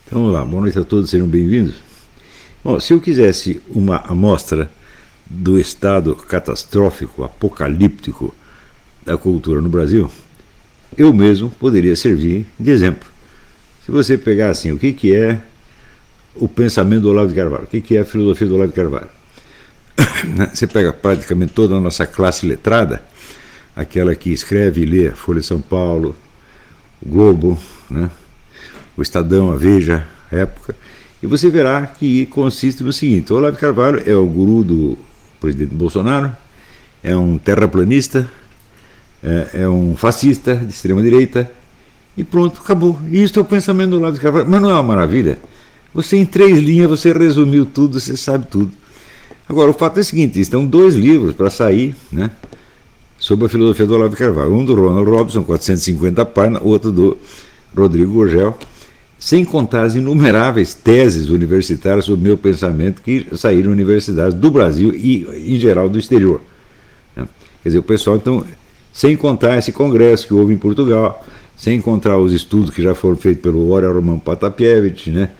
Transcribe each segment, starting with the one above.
Então, vamos lá, boa noite a todos, sejam bem-vindos. Bom, se eu quisesse uma amostra do estado catastrófico, apocalíptico da cultura no Brasil, eu mesmo poderia servir de exemplo. Se você pegar assim, o que é o pensamento do Olavo de Carvalho, o que é a filosofia do Olavo de Carvalho? Você pega praticamente toda a nossa classe letrada, aquela que escreve e lê a Folha de São Paulo, o Globo, né? O Estadão, a Veja, a Época, e você verá que consiste no seguinte: o Olavo de Carvalho é o guru do presidente Bolsonaro, é um terraplanista, é um fascista de extrema-direita, e pronto, acabou. E isso é o pensamento do Olavo de Carvalho. Mas não é uma maravilha? Você, em 3 linhas, você resumiu tudo, você sabe tudo. Agora, o fato é o seguinte: estão 2 livros para sair, né, sobre a filosofia do Olavo de Carvalho. Um do Ronald Robson, 450 páginas, outro do Rodrigo Gurgel, sem contar as inumeráveis teses universitárias sobre o meu pensamento que saíram em universidades do Brasil e, em geral, do exterior. Quer dizer, o pessoal, então, sem contar esse congresso que houve em Portugal, sem contar os estudos que já foram feitos pelo Ora Roman Potapievich, né,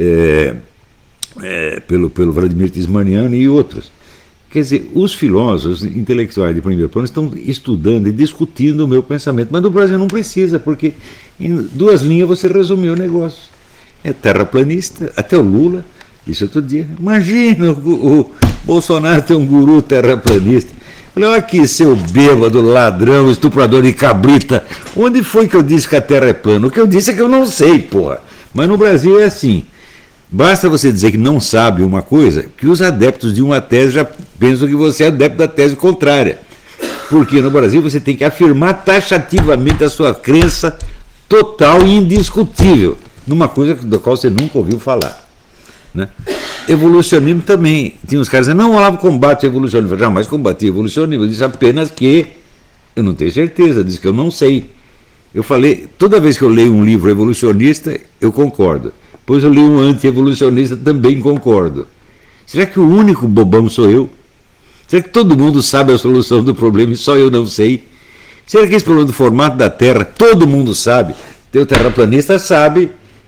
pelo Vladimir Tismanian e outros. Quer dizer, os filósofos intelectuais de primeiro plano estão estudando e discutindo o meu pensamento, mas no Brasil não precisa, porque em 2 linhas você resumiu o negócio. É terraplanista, até o Lula, isso outro dia. Imagina o Bolsonaro ter um guru terraplanista. Falei, olha aqui, seu bêbado, ladrão, estuprador de cabrita. Onde foi que eu disse que a Terra é plana? O que eu disse é que eu não sei, porra. Mas no Brasil é assim. Basta você dizer que não sabe uma coisa, que os adeptos de uma tese já pensam que você é adepto da tese contrária. Porque no Brasil você tem que afirmar taxativamente a sua crença total e indiscutível numa coisa da qual você nunca ouviu falar. Né? Evolucionismo também. Tinha uns caras dizendo, não, o Olavo combate o evolucionismo. Eu jamais combati o evolucionismo. Eu disse apenas que eu não tenho certeza, disse que eu não sei. Eu falei, toda vez que eu leio um livro evolucionista, eu concordo. Depois eu li um anti-evolucionista, também concordo. Será que o único bobão sou eu? Será que todo mundo sabe a solução do problema e só eu não sei? Será que esse problema do formato da Terra, todo mundo sabe? O terraplanista sabe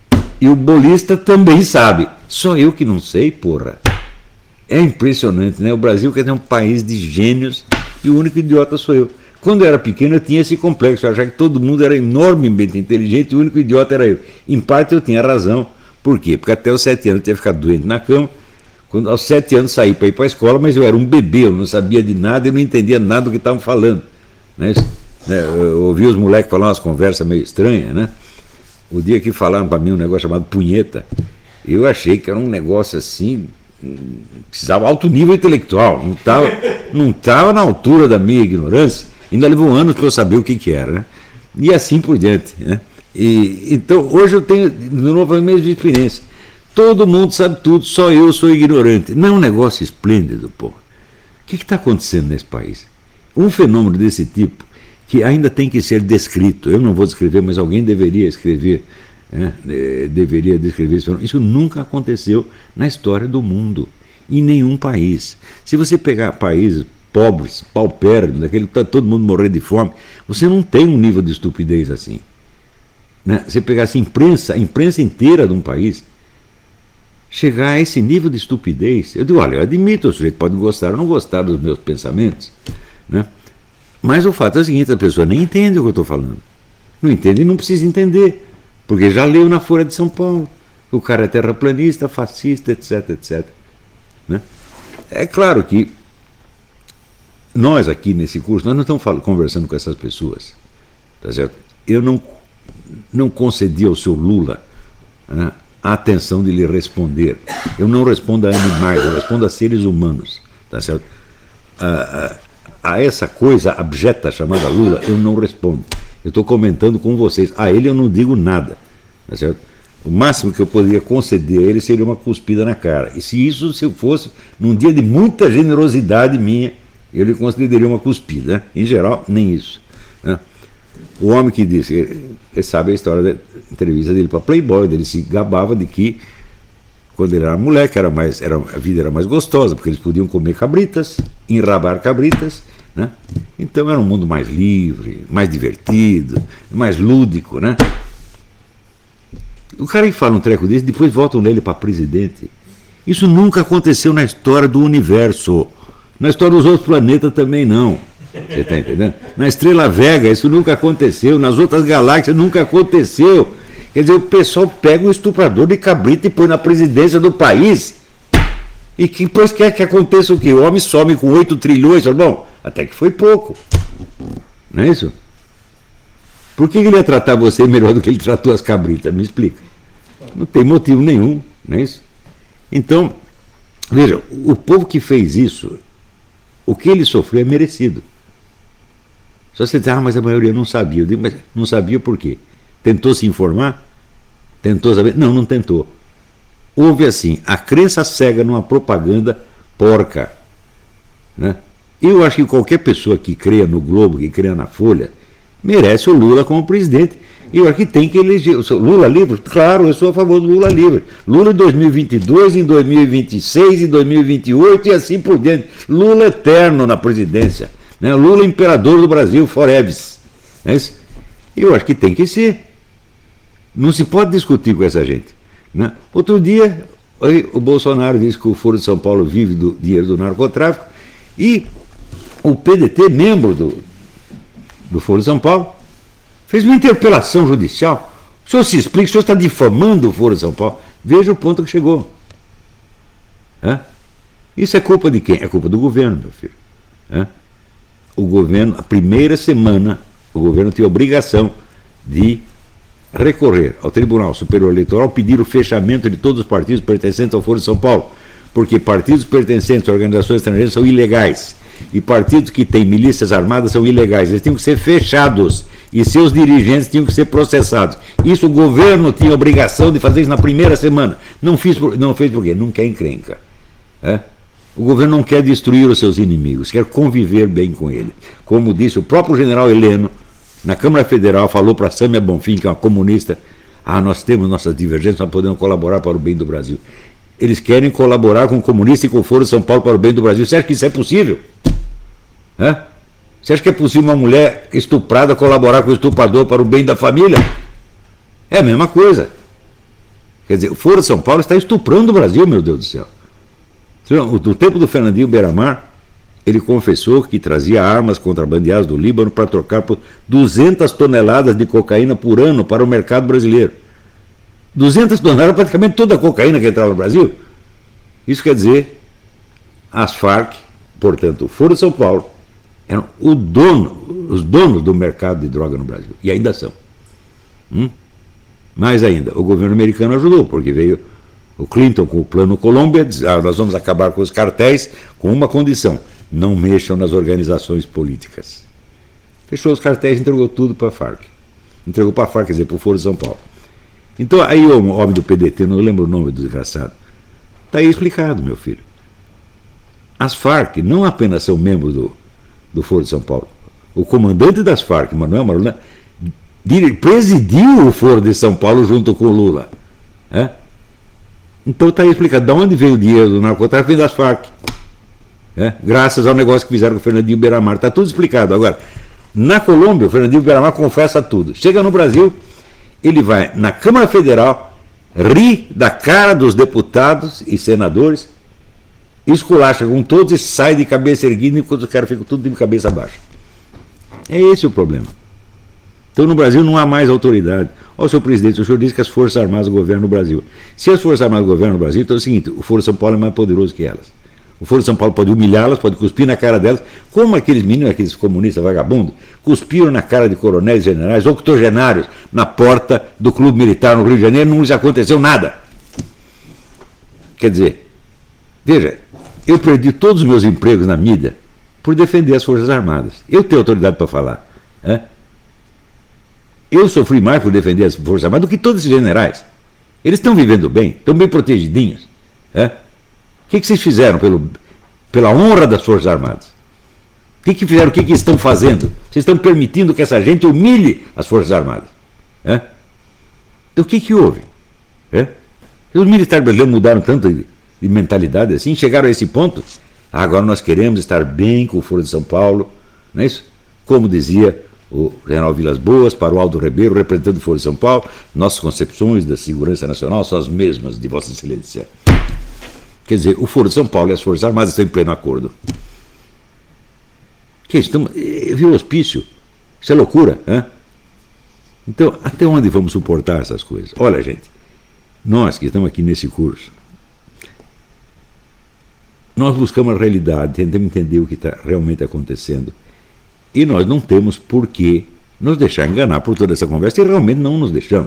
e o bolista também sabe. Só eu que não sei, porra. É impressionante, né? O Brasil quer dizer um país de gênios e o único idiota sou eu. Quando eu era pequeno eu tinha esse complexo, eu achava que todo mundo era enormemente inteligente e o único idiota era eu. Em parte eu tinha razão. Por quê? Porque até os 7 anos eu tinha ficado doente na cama. Quando, aos 7 anos saí para ir para a escola, mas eu era um bebê, eu não sabia de nada, eu não entendia nada do que estavam falando. Né? Eu ouvi os moleques falar umas conversas meio estranhas, né? O dia que falaram para mim um negócio chamado punheta, eu achei que era um negócio assim, precisava alto nível intelectual, não estava na altura da minha ignorância, ainda levou anos para eu saber o que era, né? E assim por diante, né? Então, hoje eu tenho, de novo, a mesma experiência. Todo mundo sabe tudo, só eu sou ignorante. Não é um negócio esplêndido, pô. O que está acontecendo nesse país? Um fenômeno desse tipo, que ainda tem que ser descrito. Eu não vou descrever, mas alguém deveria escrever, né? Deveria descrever esse fenômeno. Isso nunca aconteceu na história do mundo, em nenhum país. Se você pegar países pobres, paupérrimos, daquele que está todo mundo morrendo de fome, você não tem um nível de estupidez assim. Né? Você pegasse a imprensa inteira de um país, chegar a esse nível de estupidez, eu digo, olha, eu admito, o sujeito pode gostar ou não gostar dos meus pensamentos, né? Mas o fato é o seguinte, a pessoa nem entende o que eu estou falando. Não entende e não precisa entender, porque já leu na Folha de São Paulo, o cara é terraplanista, fascista, etc, etc. Né? É claro que nós aqui nesse curso, nós não estamos conversando com essas pessoas, tá certo? Eu não concedi ao seu Lula, né, a atenção de lhe responder. Eu não respondo a animais, eu respondo a seres humanos. Tá certo? A essa coisa abjeta chamada Lula, eu não respondo. Eu estou comentando com vocês. A ele eu não digo nada. Tá certo? O máximo que eu poderia conceder a ele seria uma cuspida na cara. E se eu fosse num dia de muita generosidade minha, eu lhe concederia uma cuspida. Né? Em geral, nem isso. Né? O homem que disse, ele sabe a história da entrevista dele para Playboy, ele se gabava de que quando ele era moleque a vida era mais gostosa, porque eles podiam comer cabritas, enrabar cabritas, né? Então era um mundo mais livre, mais divertido, mais lúdico, né? O cara que fala um treco desse, depois votam nele para presidente. Isso nunca aconteceu na história do universo. Na história dos outros planetas também não. Você está entendendo? Na Estrela Vega isso nunca aconteceu. Nas outras galáxias nunca aconteceu. Quer dizer, o pessoal pega um estuprador de cabrito e põe na presidência do país. E que depois quer que aconteça o quê? O homem some com 8 trilhões. Bom, até que foi pouco. Não é isso? Por que ele ia tratar você melhor do que ele tratou as cabritas? Me explica. Não tem motivo nenhum, não é isso? Então, veja, o povo que fez isso, o que ele sofreu é merecido. Só você diz, mas a maioria não sabia. Eu digo, mas não sabia por quê? Tentou se informar? Tentou saber? Não, não tentou. Houve assim, a crença cega numa propaganda porca. Né? Eu acho que qualquer pessoa que creia no Globo, que creia na Folha, merece o Lula como presidente. E eu acho que tem que eleger. Lula livre? Claro, eu sou a favor do Lula livre. Lula em 2022, em 2026, em 2028 e assim por diante. Lula eterno na presidência. Né? Lula imperador do Brasil, forever. É isso? Eu acho que tem que ser. Não se pode discutir com essa gente. Né? Outro dia, o Bolsonaro disse que o Foro de São Paulo vive do dinheiro do narcotráfico e o PDT, membro do Foro de São Paulo, fez uma interpelação judicial. O senhor se explica, o senhor está difamando o Foro de São Paulo. Veja o ponto que chegou. Isso é culpa de quem? É culpa do governo, meu filho. O governo, a primeira semana, o governo tem a obrigação de recorrer ao Tribunal Superior Eleitoral, pedir o fechamento de todos os partidos pertencentes ao Foro de São Paulo, porque partidos pertencentes a organizações estrangeiras são ilegais, e partidos que têm milícias armadas são ilegais, eles tinham que ser fechados, e seus dirigentes tinham que ser processados. Isso o governo tinha a obrigação de fazer isso na primeira semana. Não fez por quê? Não quer encrenca. O governo não quer destruir os seus inimigos, quer conviver bem com ele. Como disse o próprio general Heleno, na Câmara Federal, falou para a Sâmia Bonfim, que é uma comunista, nós temos nossas divergências, nós podemos colaborar para o bem do Brasil. Eles querem colaborar com o comunista e com o Foro de São Paulo para o bem do Brasil. Você acha que isso é possível? Você acha que é possível uma mulher estuprada colaborar com o estuprador para o bem da família? É a mesma coisa. Quer dizer, o Foro de São Paulo está estuprando o Brasil, meu Deus do céu. No tempo do Fernandinho Beiramar, ele confessou que trazia armas contrabandeadas do Líbano para trocar por 200 toneladas de cocaína por ano para o mercado brasileiro. 200 toneladas, praticamente toda a cocaína que entrava no Brasil. Isso quer dizer, as Farc, portanto, o Foro de São Paulo, eram os donos do mercado de droga no Brasil. E ainda são. Mais ainda, o governo americano ajudou, porque veio o Clinton com o Plano Colômbia, diz, nós vamos acabar com os cartéis com uma condição: não mexam nas organizações políticas. Fechou os cartéis e entregou tudo para a Farc. Entregou para a Farc, quer dizer, para o Foro de São Paulo. Então, aí o homem do PDT, não lembro o nome do desgraçado, está aí explicado, meu filho. As Farc não apenas são membros do Foro de São Paulo. O comandante das Farc, Manuel Marulanda, presidiu o Foro de São Paulo junto com o Lula. Então está aí explicado. De onde veio o dinheiro do narcotráfico? Vem das Farc. Graças ao negócio que fizeram com o Fernandinho Beiramar. Está tudo explicado. Agora, na Colômbia, o Fernandinho Beiramar confessa tudo. Chega no Brasil, ele vai na Câmara Federal, ri da cara dos deputados e senadores, esculacha com todos e sai de cabeça erguida enquanto os caras ficam tudo de cabeça baixa. É esse o problema. Então no Brasil não há mais autoridade. Ó, senhor presidente, o senhor disse que as Forças Armadas governam o Brasil. Se as Forças Armadas governam o Brasil, então é o seguinte: o Foro de São Paulo é mais poderoso que elas. O Foro de São Paulo pode humilhá-las, pode cuspir na cara delas, como aqueles meninos, aqueles comunistas vagabundos, cuspiram na cara de coronéis e generais, octogenários, na porta do Clube Militar no Rio de Janeiro, não lhes aconteceu nada. Quer dizer, veja, eu perdi todos os meus empregos na mídia por defender as Forças Armadas. Eu tenho autoridade para falar. Eu sofri mais por defender as Forças Armadas do que todos esses generais. Eles estão vivendo bem, estão bem protegidinhos. O que vocês fizeram pela honra das Forças Armadas? O que fizeram? O que estão fazendo? Vocês estão permitindo que essa gente humilhe as Forças Armadas. Então o que houve? Os militares brasileiros mudaram tanto de mentalidade assim, chegaram a esse ponto. Agora nós queremos estar bem com o Foro de São Paulo, não é isso? Como dizia o general Vilas Boas, para o Aldo Ribeiro, representante do Foro de São Paulo, nossas concepções da segurança nacional são as mesmas de Vossa Excelência. Quer dizer, o Foro de São Paulo e as Forças Armadas estão em pleno acordo. Que estamos, viu o hospício? Isso é loucura, hein? Então, até onde vamos suportar essas coisas? Olha, gente, nós que estamos aqui nesse curso, nós buscamos a realidade, tentamos entender o que está realmente acontecendo. E nós não temos por que nos deixar enganar por toda essa conversa, e realmente não nos deixamos.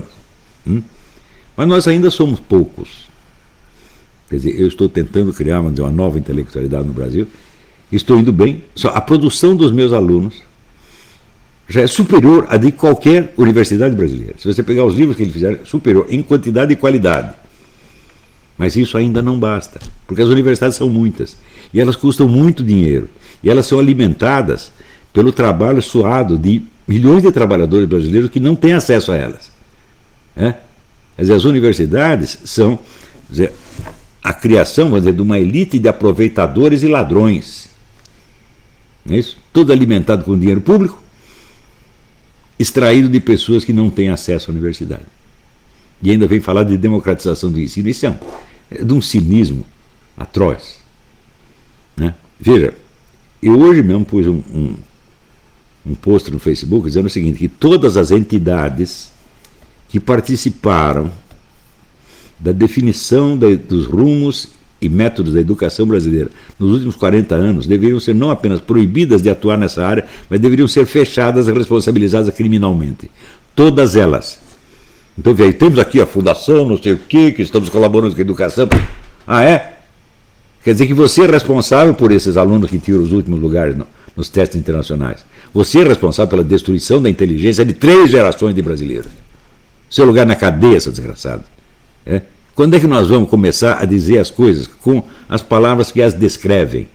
Mas nós ainda somos poucos. Quer dizer, eu estou tentando criar uma nova intelectualidade no Brasil, estou indo bem, só a produção dos meus alunos já é superior à de qualquer universidade brasileira. Se você pegar os livros que eles fizeram, é superior em quantidade e qualidade. Mas isso ainda não basta, porque as universidades são muitas, e elas custam muito dinheiro, e elas são alimentadas pelo trabalho suado de milhões de trabalhadores brasileiros que não têm acesso a elas. Quer dizer, as universidades são, quer dizer, a criação, vamos dizer, de uma elite de aproveitadores e ladrões. Não é isso? Tudo alimentado com dinheiro público, extraído de pessoas que não têm acesso à universidade. E ainda vem falar de democratização do ensino. Isso é de um cinismo atroz. Né? Veja, eu hoje mesmo pus um post no Facebook dizendo o seguinte, que todas as entidades que participaram da definição dos rumos e métodos da educação brasileira nos últimos 40 anos deveriam ser não apenas proibidas de atuar nessa área, mas deveriam ser fechadas e responsabilizadas criminalmente. Todas elas. Então, veja, temos aqui a fundação, não sei o quê, que estamos colaborando com a educação. Ah, é? Quer dizer que você é responsável por esses alunos que tiram os últimos lugares nos testes internacionais. Você é responsável pela destruição da inteligência de 3 gerações de brasileiros. Seu lugar na cadeia, seu desgraçado. Quando é que nós vamos começar a dizer as coisas com as palavras que as descrevem?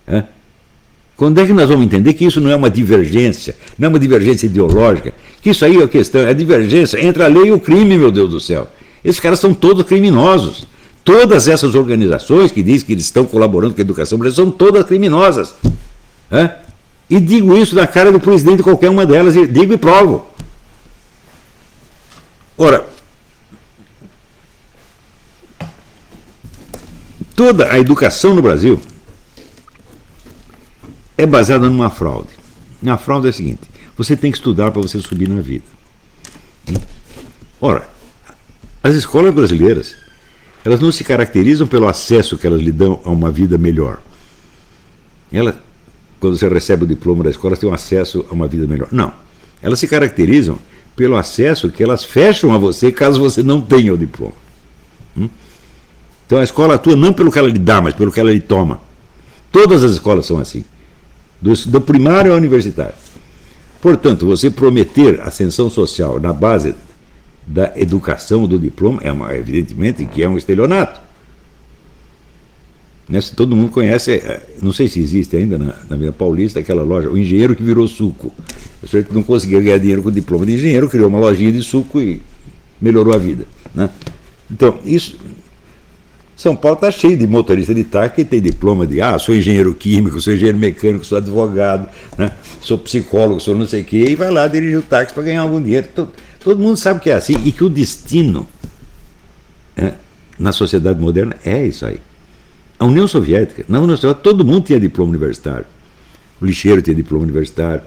Quando é que nós vamos entender que isso não é uma divergência, não é uma divergência ideológica, que isso aí é a questão, é a divergência entre a lei e o crime, meu Deus do céu. Esses caras são todos criminosos. Todas essas organizações que dizem que eles estão colaborando com a educação brasileira são todas criminosas. E digo isso na cara do presidente de qualquer uma delas, e digo e provo. Ora, toda a educação no Brasil é baseada numa fraude. A fraude é a seguinte, você tem que estudar para você subir na vida. Ora, as escolas brasileiras, elas não se caracterizam pelo acesso que elas lhe dão a uma vida melhor. Quando você recebe o diploma da escola, elas têm um acesso a uma vida melhor. Não. Elas se caracterizam pelo acesso que elas fecham a você caso você não tenha o diploma. Então a escola atua não pelo que ela lhe dá, mas pelo que ela lhe toma. Todas as escolas são assim. Do primário ao universitário. Portanto, você prometer ascensão social na base da educação do diploma, evidentemente que é um estelionato. Se todo mundo conhece, não sei se existe ainda na Avenida Paulista, aquela loja, o engenheiro que virou suco. O senhor que não conseguia ganhar dinheiro com o diploma de engenheiro, criou uma lojinha de suco e melhorou a vida. Então, isso... São Paulo está cheio de motorista de táxi que tem diploma de, sou engenheiro químico, sou engenheiro mecânico, sou advogado, sou psicólogo, sou não sei o quê, e vai lá dirigir o táxi para ganhar algum dinheiro. Todo mundo sabe que é assim, e que o destino na sociedade moderna é isso aí. A União Soviética, na União Soviética, todo mundo tinha diploma universitário. O lixeiro tinha diploma universitário,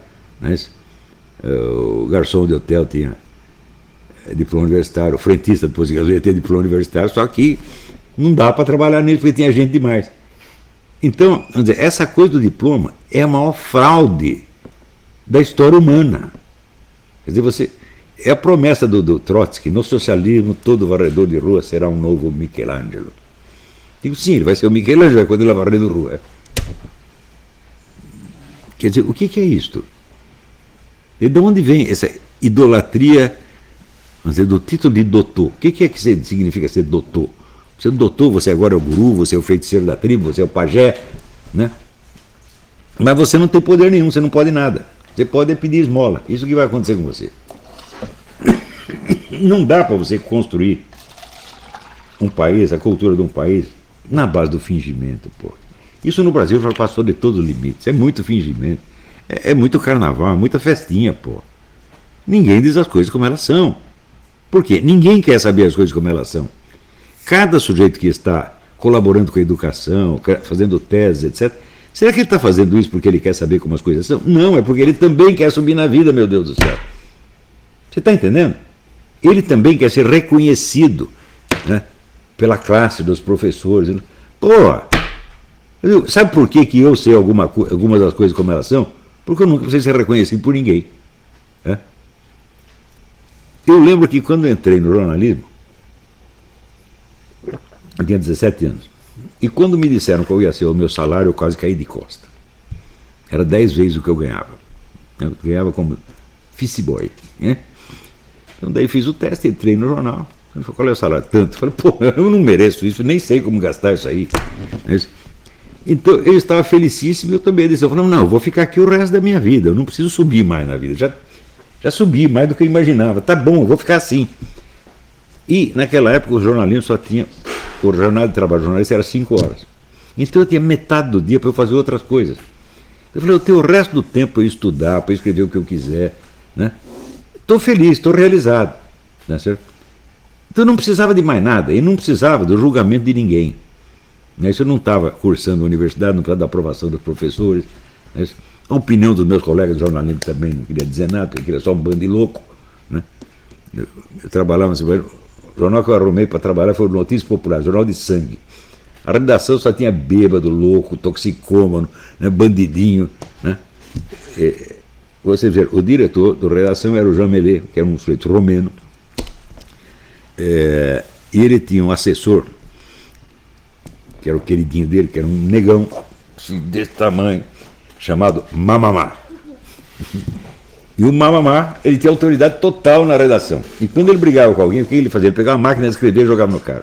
o garçom de hotel tinha diploma universitário, o frentista de posto de gasolina tinha diploma universitário, só que não dá para trabalhar nisso porque tinha gente demais. Então, vamos dizer, essa coisa do diploma é a maior fraude da história humana. Quer dizer, é a promessa do Trotsky, no socialismo todo varredor de rua será um novo Michelangelo. Digo, sim, ele vai ser o Michelangelo quando ele vai varrer de rua. Quer dizer, o que é isto? E de onde vem essa idolatria, vamos dizer, do título de doutor? O que é que significa ser doutor? Você é o doutor, você agora é o guru, você é o feiticeiro da tribo, você é o pajé, Mas você não tem poder nenhum, você não pode nada. Você pode pedir esmola. Isso que vai acontecer com você. Não dá para você construir um país, a cultura de um país, na base do fingimento, pô. Isso no Brasil já passou de todos os limites. É muito fingimento. É muito carnaval, é muita festinha, pô. Ninguém diz as coisas como elas são. Por quê? Ninguém quer saber as coisas como elas são. Cada sujeito que está colaborando com a educação, fazendo teses, etc., será que ele está fazendo isso porque ele quer saber como as coisas são? Não, é porque ele também quer subir na vida, meu Deus do céu. Você está entendendo? Ele também quer ser reconhecido, né, pela classe dos professores. Pô, sabe por que eu sei algumas das coisas como elas são? Porque eu nunca precisei ser reconhecido por ninguém. Né? Eu lembro que quando eu entrei no jornalismo, eu tinha 17 anos. E quando me disseram qual ia ser o meu salário, eu quase caí de costa. Era 10 vezes o que eu ganhava. Eu ganhava como office boy. Né? Então daí fiz o teste, entrei no jornal. Ele falou, qual é o salário? Tanto. Eu falei, pô, eu não mereço isso, nem sei como gastar isso aí. Então eu estava felicíssimo e eu também disse, eu falei, não, eu vou ficar aqui o resto da minha vida, eu não preciso subir mais na vida. Já subi mais do que eu imaginava. Tá bom, eu vou ficar assim. E naquela época o jornalismo só tinha, o jornal de trabalho jornalista era 5 horas. Então eu tinha metade do dia para eu fazer outras coisas. Eu falei, eu tenho o resto do tempo para eu estudar, para eu escrever o que eu quiser. Né? Estou feliz, estou realizado. Né, certo? Então eu não precisava de mais nada, e não precisava do julgamento de ninguém. Né? Isso eu não estava cursando na universidade, não precisava da aprovação dos professores. Né? A opinião dos meus colegas de jornalismo também não queria dizer nada, porque queria só um bando de louco. Né? Eu trabalhava assim, o jornal que eu arrumei para trabalhar foi o Notícias Populares, jornal de sangue. A redação só tinha bêbado, louco, toxicômano, né, bandidinho. Né? Você vê, o diretor da redação era o Jean Mellet, que era um sujeito romeno. E ele tinha um assessor, que era o queridinho dele, que era um negão, assim, desse tamanho, chamado Mamamá. E o Mamamá, ele tinha autoridade total na redação. E quando ele brigava com alguém, o que ele fazia? Ele pegava a máquina de escrever e jogava no cara.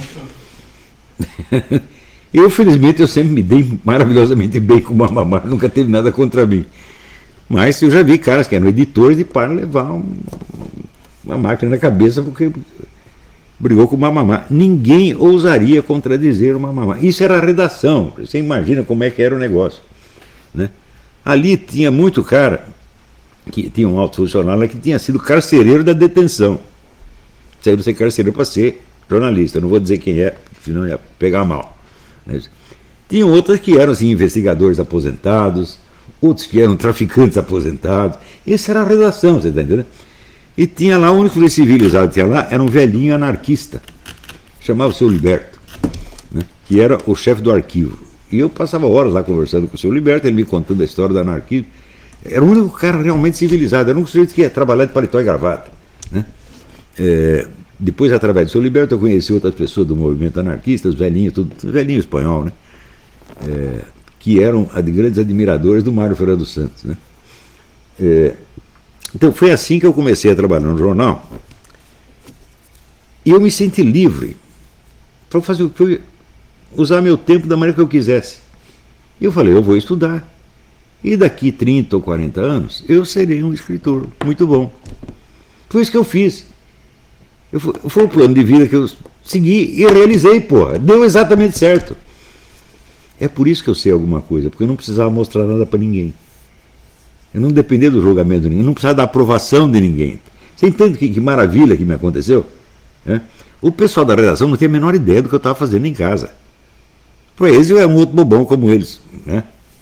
Eu, felizmente, eu sempre me dei maravilhosamente bem com o Mamamá, nunca teve nada contra mim. Mas eu já vi caras que eram editores de para levar uma máquina na cabeça porque brigou com o Mamamá. Ninguém ousaria contradizer o Mamamá. Isso era a redação. Você imagina como é que era o negócio. Né? Ali tinha muito cara, que tinha um alto funcionário que tinha sido carcereiro da detenção. Saiu de ser carcereiro para ser jornalista. Eu não vou dizer quem é, senão ia pegar mal. Né? Tinham outros que eram assim, investigadores aposentados, outros que eram traficantes aposentados. Essa era a redação, você está entendendo? E tinha lá, o único civilizado que tinha lá era um velhinho anarquista, chamava o seu Liberto, né? Que era o chefe do arquivo. E eu passava horas lá conversando com o seu Liberto, ele me contando a história do anarquismo. Era o único cara realmente civilizado, era um sujeito que ia trabalhar de paletó e gravata. Né? Depois, através do seu Liberto, eu conheci outras pessoas do movimento anarquista, os velhinhos, tudo velhinho espanhol, né? Que eram grandes admiradores do Mário Fernando Santos. Né? Então foi assim que eu comecei a trabalhar no jornal. E eu me senti livre para fazer o que eu usar meu tempo da maneira que eu quisesse. E eu falei, eu vou estudar. E daqui 30 ou 40 anos, eu serei um escritor muito bom. Foi isso que eu fiz. Foi o plano de vida que eu segui e realizei, porra. Deu exatamente certo. É por isso que eu sei alguma coisa, porque eu não precisava mostrar nada para ninguém. Eu não dependia do julgamento de ninguém, eu não precisava da aprovação de ninguém. Você entende que maravilha que me aconteceu? O pessoal da redação não tinha a menor ideia do que eu estava fazendo em casa. Para eles eu era um outro bobão como eles. Né?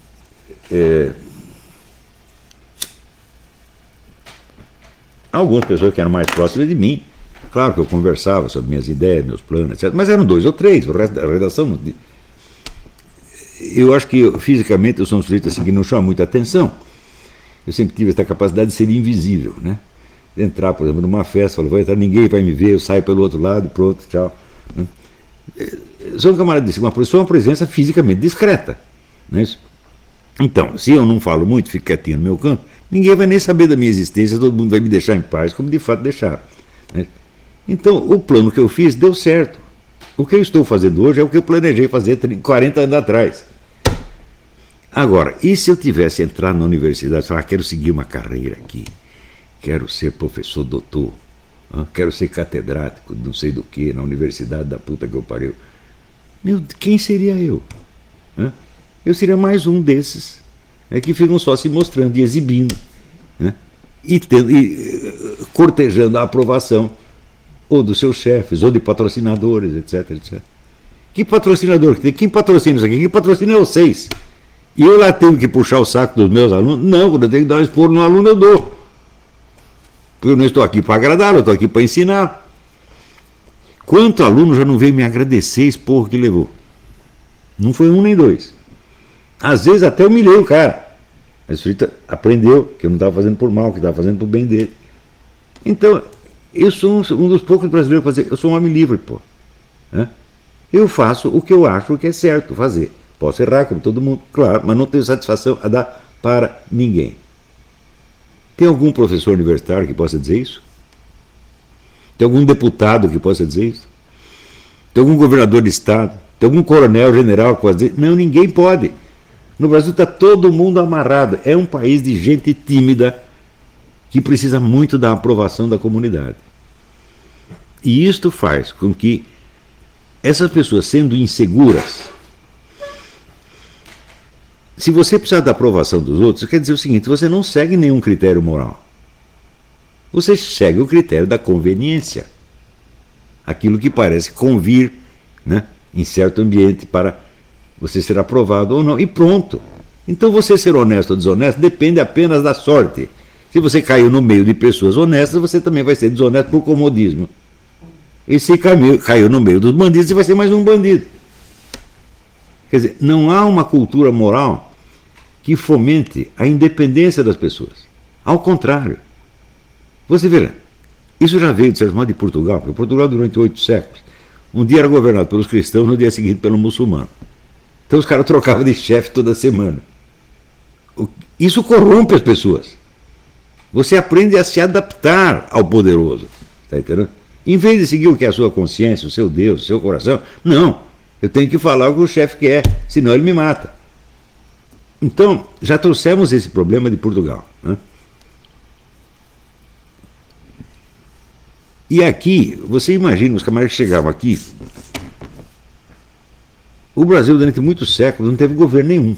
Algumas pessoas que eram mais próximas de mim, claro que eu conversava sobre minhas ideias, meus planos, etc. Mas eram 2 ou 3, o resto da redação não. Eu acho que fisicamente eu sou um sujeito assim que não chama muita atenção. Eu sempre tive essa capacidade de ser invisível, né? De entrar, por exemplo, numa festa, falar, vai entrar, ninguém vai me ver, eu saio pelo outro lado, pronto, tchau. Né? Sou um camarada disse, uma pessoa é uma presença fisicamente discreta. Não é isso? Então, se eu não falo muito, fico quietinho no meu canto, ninguém vai nem saber da minha existência, todo mundo vai me deixar em paz, como de fato deixaram. Né? Então, o plano que eu fiz deu certo. O que eu estou fazendo hoje é o que eu planejei fazer 40 anos atrás. Agora, e se eu tivesse entrado na universidade e falar, quero seguir uma carreira aqui, quero ser professor doutor, quero ser catedrático, não sei do que, na universidade da puta que eu pariu. Quem seria eu? Eu seria mais um desses que ficam só se mostrando e exibindo. Né? cortejando a aprovação ou dos seus chefes, ou de patrocinadores, etc, etc. Que patrocinador? Quem patrocina isso aqui? Quem patrocina é vocês. E eu lá tenho que puxar o saco dos meus alunos? Não, quando eu tenho que dar um esporro no aluno, eu dou. Porque eu não estou aqui para agradar, eu estou aqui para ensinar. Quanto aluno já não veio me agradecer esse porro que levou? Não foi um nem dois. Às vezes até humilhei o cara. Mas o sujeito aprendeu que eu não estava fazendo por mal, que estava fazendo por bem dele. Então, eu sou um dos poucos brasileiros que fazer. Eu sou um homem livre, pô. Né? Eu faço o que eu acho que é certo fazer. Posso errar, como todo mundo, claro, mas não tenho satisfação a dar para ninguém. Tem algum professor universitário que possa dizer isso? Tem algum deputado que possa dizer isso? Tem algum governador de estado? Tem algum coronel, general que possa dizer? Não, ninguém pode. No Brasil está todo mundo amarrado. É um país de gente tímida que precisa muito da aprovação da comunidade. E isto faz com que essas pessoas, sendo inseguras, se você precisar da aprovação dos outros, quer dizer o seguinte, você não segue nenhum critério moral. Você segue o critério da conveniência. Aquilo que parece convir, né, em certo ambiente para você ser aprovado ou não. E pronto. Então você ser honesto ou desonesto depende apenas da sorte. Se você caiu no meio de pessoas honestas, você também vai ser desonesto por comodismo. E se caiu no meio dos bandidos, você vai ser mais um bandido. Quer dizer, não há uma cultura moral que fomente a independência das pessoas. Ao contrário. Você verá, isso já veio, de certo modo, de Portugal, porque Portugal, durante 8 séculos, um dia era governado pelos cristãos, no dia seguinte pelo muçulmano. Então os caras trocavam de chefe toda semana. Isso corrompe as pessoas. Você aprende a se adaptar ao poderoso. Está entendendo? Em vez de seguir o que é a sua consciência, o seu Deus, o seu coração, não. Eu tenho que falar o que o chefe quer, senão ele me mata. Então, já trouxemos esse problema de Portugal. Né? E aqui, você imagina, os camaradas que chegavam aqui, o Brasil, durante muitos séculos, não teve governo nenhum.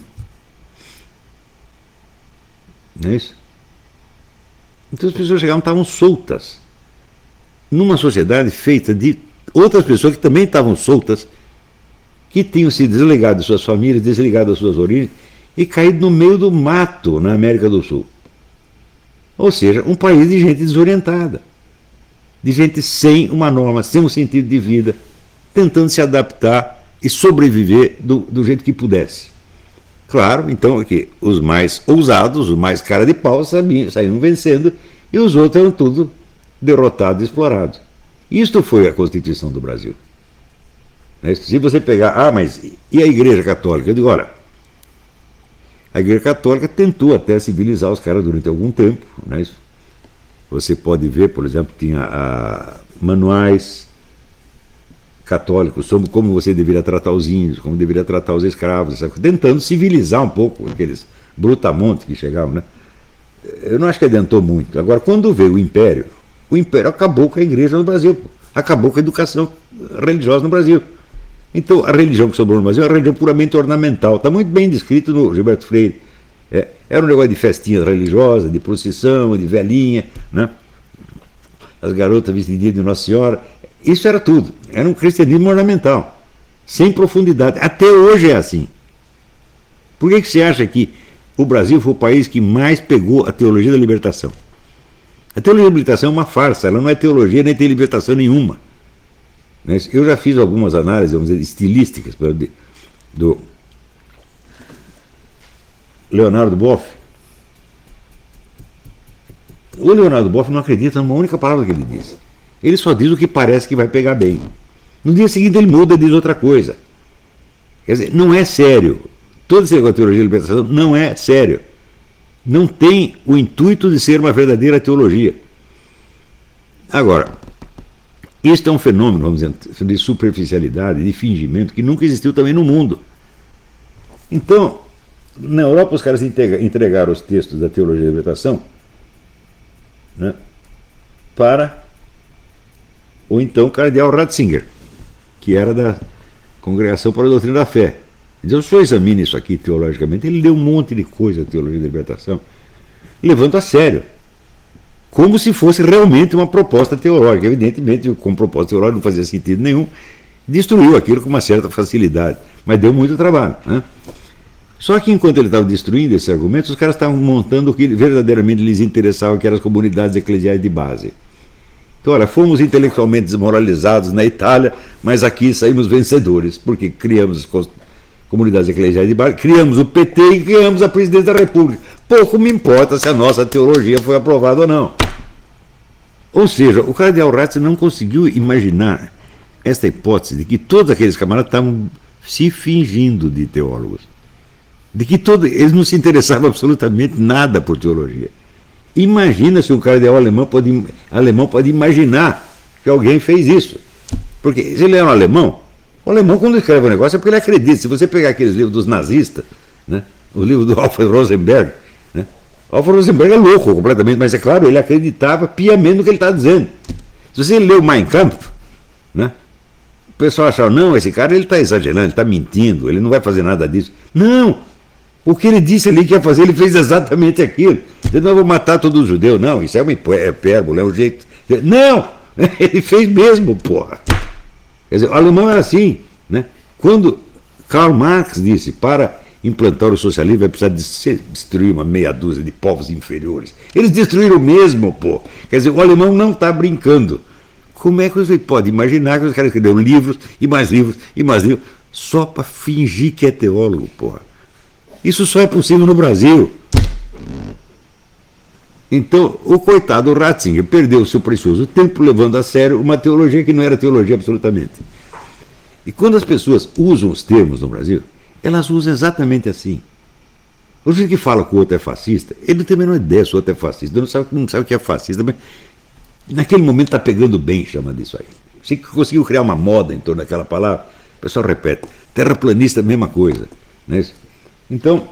Não é isso? Então as pessoas chegavam e estavam soltas. Numa sociedade feita de outras pessoas que também estavam soltas, que tinham se desligado de suas famílias, desligado das suas origens, e caído no meio do mato na América do Sul. Ou seja, um país de gente desorientada, de gente sem uma norma, sem um sentido de vida, tentando se adaptar e sobreviver do jeito que pudesse. Claro, então aqui, os mais ousados, os mais cara de pau, saíram vencendo, e os outros eram tudo derrotados e explorados. Isto foi a Constituição do Brasil. Se você pegar, mas e a Igreja Católica? Eu digo, olha, a Igreja Católica tentou até civilizar os caras durante algum tempo. Não é isso? Você pode ver, por exemplo, tinha manuais católicos sobre como você deveria tratar os índios, como deveria tratar os escravos, tentando civilizar um pouco aqueles brutamontes que chegavam. Né? Eu não acho que adiantou muito. Agora, quando veio o Império acabou com a Igreja no Brasil, acabou com a educação religiosa no Brasil. Então, a religião que sobrou no Brasil é uma religião puramente ornamental. Está muito bem descrito no Gilberto Freire. Era um negócio de festinhas religiosas, de procissão, de velhinha, né? As garotas vestidinhas de Nossa Senhora. Isso era tudo. Era um cristianismo ornamental, sem profundidade. Até hoje é assim. Por que você acha que o Brasil foi o país que mais pegou a teologia da libertação? A teologia da libertação é uma farsa, ela não é teologia nem tem libertação nenhuma. Eu já fiz algumas análises, vamos dizer, estilísticas do Leonardo Boff. O Leonardo Boff não acredita numa única palavra que ele diz. Ele só diz o que parece que vai pegar bem. No dia seguinte ele muda e diz outra coisa. Quer dizer, não é sério. Todo esse negócio de teologia da libertação não é sério. Não tem o intuito de ser uma verdadeira teologia. Agora, este é um fenômeno, vamos dizer, de superficialidade, de fingimento, que nunca existiu também no mundo. Então, na Europa os caras entregaram os textos da teologia da libertação, né, para o então cardeal Ratzinger, que era da Congregação para a Doutrina da Fé. Ele disse, o senhor examina isso aqui teologicamente. Ele leu um monte de coisa da teologia da libertação, levando a sério. como se fosse realmente uma proposta teológica. Evidentemente, como proposta teológica não fazia sentido nenhum, destruiu aquilo com uma certa facilidade, mas deu muito trabalho, né? Só que enquanto ele estava destruindo esses argumentos, os caras estavam montando o que verdadeiramente lhes interessava, que eram as comunidades eclesiais de base. Então, olha, fomos intelectualmente desmoralizados na Itália, mas aqui saímos vencedores, porque criamos as comunidades eclesiais de base, criamos o PT e criamos a presidência da República. Pouco me importa se a nossa teologia foi aprovada ou não. Ou seja, o cardeal Ratzinger não conseguiu imaginar esta hipótese de que todos aqueles camaradas estavam se fingindo de teólogos, de que eles não se interessavam absolutamente nada por teologia. Imagina se um cardeal alemão pode imaginar que alguém fez isso. Porque se ele é um alemão, o alemão quando escreve um negócio é porque ele acredita. Se você pegar aqueles livros dos nazistas, né, o livro do Alfred Rosenberg, né, Alfred Rosenberg é louco completamente, mas é claro, ele acreditava piamente no que ele está dizendo. Se você lê o Mein Kampf, né, o pessoal achava, não, esse cara ele está exagerando, ele está mentindo, ele não vai fazer nada disso. Não! O que ele disse ali que ia fazer, ele fez exatamente aquilo. Ele não vou matar todos os judeus. Não, isso é uma hipérbole, é um jeito. Não! Ele fez mesmo, porra. Quer dizer, o alemão era assim, né? Quando Karl Marx disse, para implantar o socialismo vai precisar de destruir uma meia dúzia de povos inferiores. Eles destruíram mesmo, pô. Quer dizer, o alemão não está brincando. Como é que você pode imaginar que os caras escreveram livros e mais livros e mais livros só para fingir que é teólogo, porra? Isso só é possível no Brasil. Então, o coitado Ratzinger perdeu o seu precioso tempo levando a sério uma teologia que não era teologia absolutamente. E quando as pessoas usam os termos no Brasil, elas usam exatamente assim. O jeito que fala que o outro é fascista, ele não tem a menor ideia se o outro é fascista. Ele não sabe o que é fascista, mas naquele momento está pegando bem, chama disso aí. Você conseguiu criar uma moda em torno daquela palavra, o pessoal repete. Terraplanista, mesma coisa. Não é isso? Então,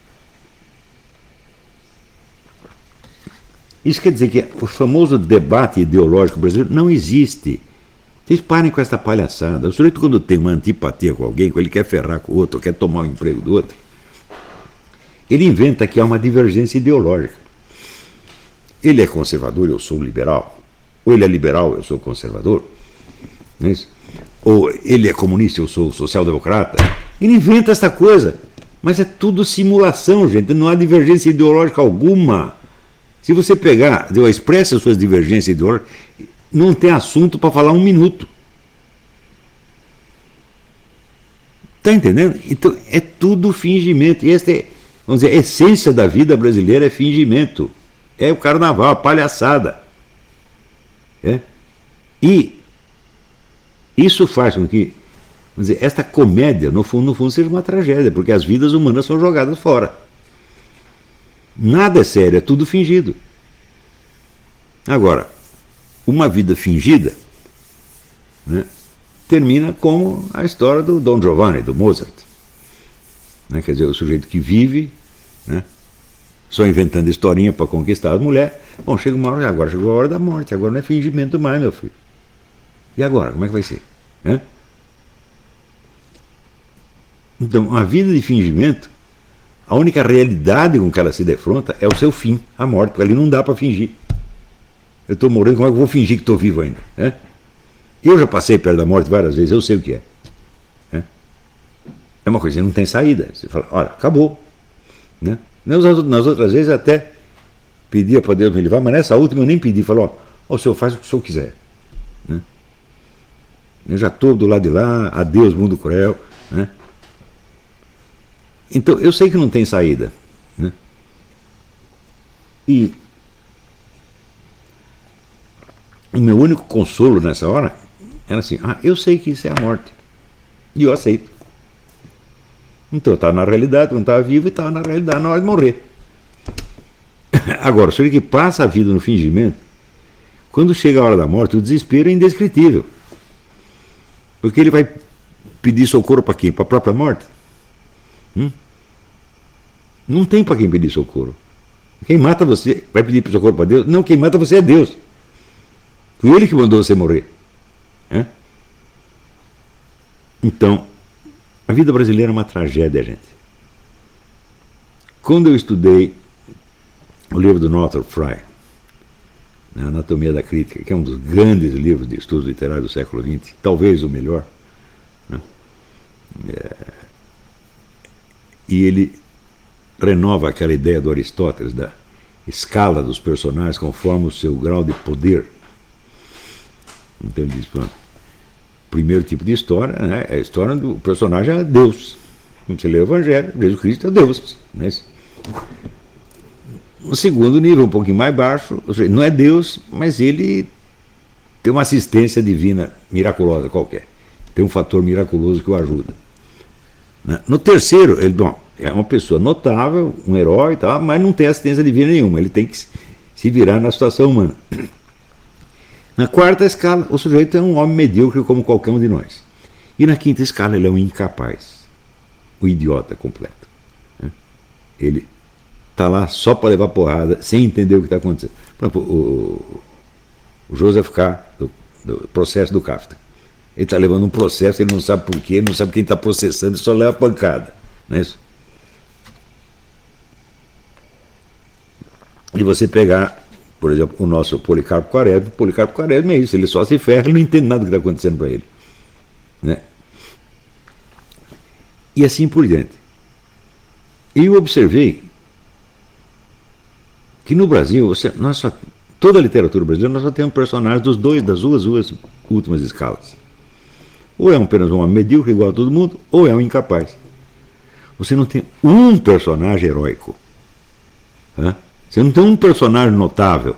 isso quer dizer que o famoso debate ideológico brasileiro não existe. Vocês parem com essa palhaçada. O sujeito, quando tem uma antipatia com alguém, quando ele quer ferrar com o outro, quer tomar o emprego do outro, ele inventa que há uma divergência ideológica. Ele é conservador, eu sou liberal. Ou ele é liberal, eu sou conservador. Não é isso? Ou ele é comunista, eu sou social-democrata. Ele inventa essa coisa. Mas é tudo simulação, gente. Não há divergência ideológica alguma. Se você pegar, expressa as suas divergências ideológicas, não tem assunto para falar um minuto. Está entendendo? Então, é tudo fingimento. E esta é, vamos dizer, a essência da vida brasileira é fingimento. É o carnaval, a palhaçada. É? E isso faz com que, vamos dizer, esta comédia, no fundo, seja uma tragédia, porque as vidas humanas são jogadas fora. Nada é sério, é tudo fingido. Agora, uma vida fingida, né, termina como a história do Don Giovanni, do Mozart. Né, quer dizer, o sujeito que vive, né, só inventando historinha para conquistar a mulher. Bom, chega uma hora, agora chegou a hora da morte, agora não é fingimento mais, meu filho. E agora, como é que vai ser? Né? Então, a vida de fingimento, a única realidade com que ela se defronta é o seu fim, a morte, porque ali não dá para fingir. Eu estou morrendo, como é que eu vou fingir que estou vivo ainda? Né? Eu já passei perto da morte várias vezes, eu sei o que é. Né? É uma coisa que não tem saída. Você fala, olha, acabou. Né? Nas outras vezes até pedia para Deus me livrar, mas nessa última eu nem pedi, falou, ó, o senhor faz o que o senhor quiser. Né? Eu já estou do lado de lá, adeus mundo cruel. Né? Então, eu sei que não tem saída. Né? E o meu único consolo nessa hora era assim, eu sei que isso é a morte. E eu aceito. Então eu estava na realidade, quando estava vivo, e estava na realidade na hora de morrer. Agora, o senhor que passa a vida no fingimento, quando chega a hora da morte, o desespero é indescritível. Porque ele vai pedir socorro para quem? Para a própria morte? Não tem para quem pedir socorro. Quem mata você vai pedir socorro para Deus? Não, quem mata você é Deus. Foi ele que mandou você morrer. Então, a vida brasileira é uma tragédia, gente. Quando eu estudei o livro do Northrop Frye, né, Anatomia da Crítica, que é um dos grandes livros de estudo literário do século XX, talvez o melhor, né? E ele renova aquela ideia do Aristóteles da escala dos personagens conforme o seu grau de poder. Então ele diz, pronto, primeiro tipo de história, né, é a história do personagem é Deus. Quando você lê o Evangelho, Jesus Cristo é Deus. Né? O segundo nível, um pouquinho mais baixo, ou seja, não é Deus, mas ele tem uma assistência divina miraculosa qualquer. Tem um fator miraculoso que o ajuda. Né? No terceiro, ele é uma pessoa notável, um herói, tá, mas não tem assistência divina nenhuma. Ele tem que se virar na situação humana. Na quarta escala, o sujeito é um homem medíocre como qualquer um de nós. E na quinta escala, ele é um incapaz, o idiota completo. Né? Ele está lá só para levar porrada, sem entender o que está acontecendo. Por exemplo, o Joseph K., do processo do Kafka. Ele está levando um processo, ele não sabe por quê, não sabe quem está processando, ele só leva pancada. Não é isso? E você pegar, por exemplo, o nosso Policarpo Quaresma é isso, ele só se ferra, ele não entende nada do que está acontecendo para ele. Né? E assim por diante. E eu observei que no Brasil, toda a literatura brasileira, nós só temos personagens das duas últimas escalas. Ou é apenas um homem medíocre igual a todo mundo, ou é um incapaz. Você não tem um personagem heróico. Né? Você não tem um personagem notável.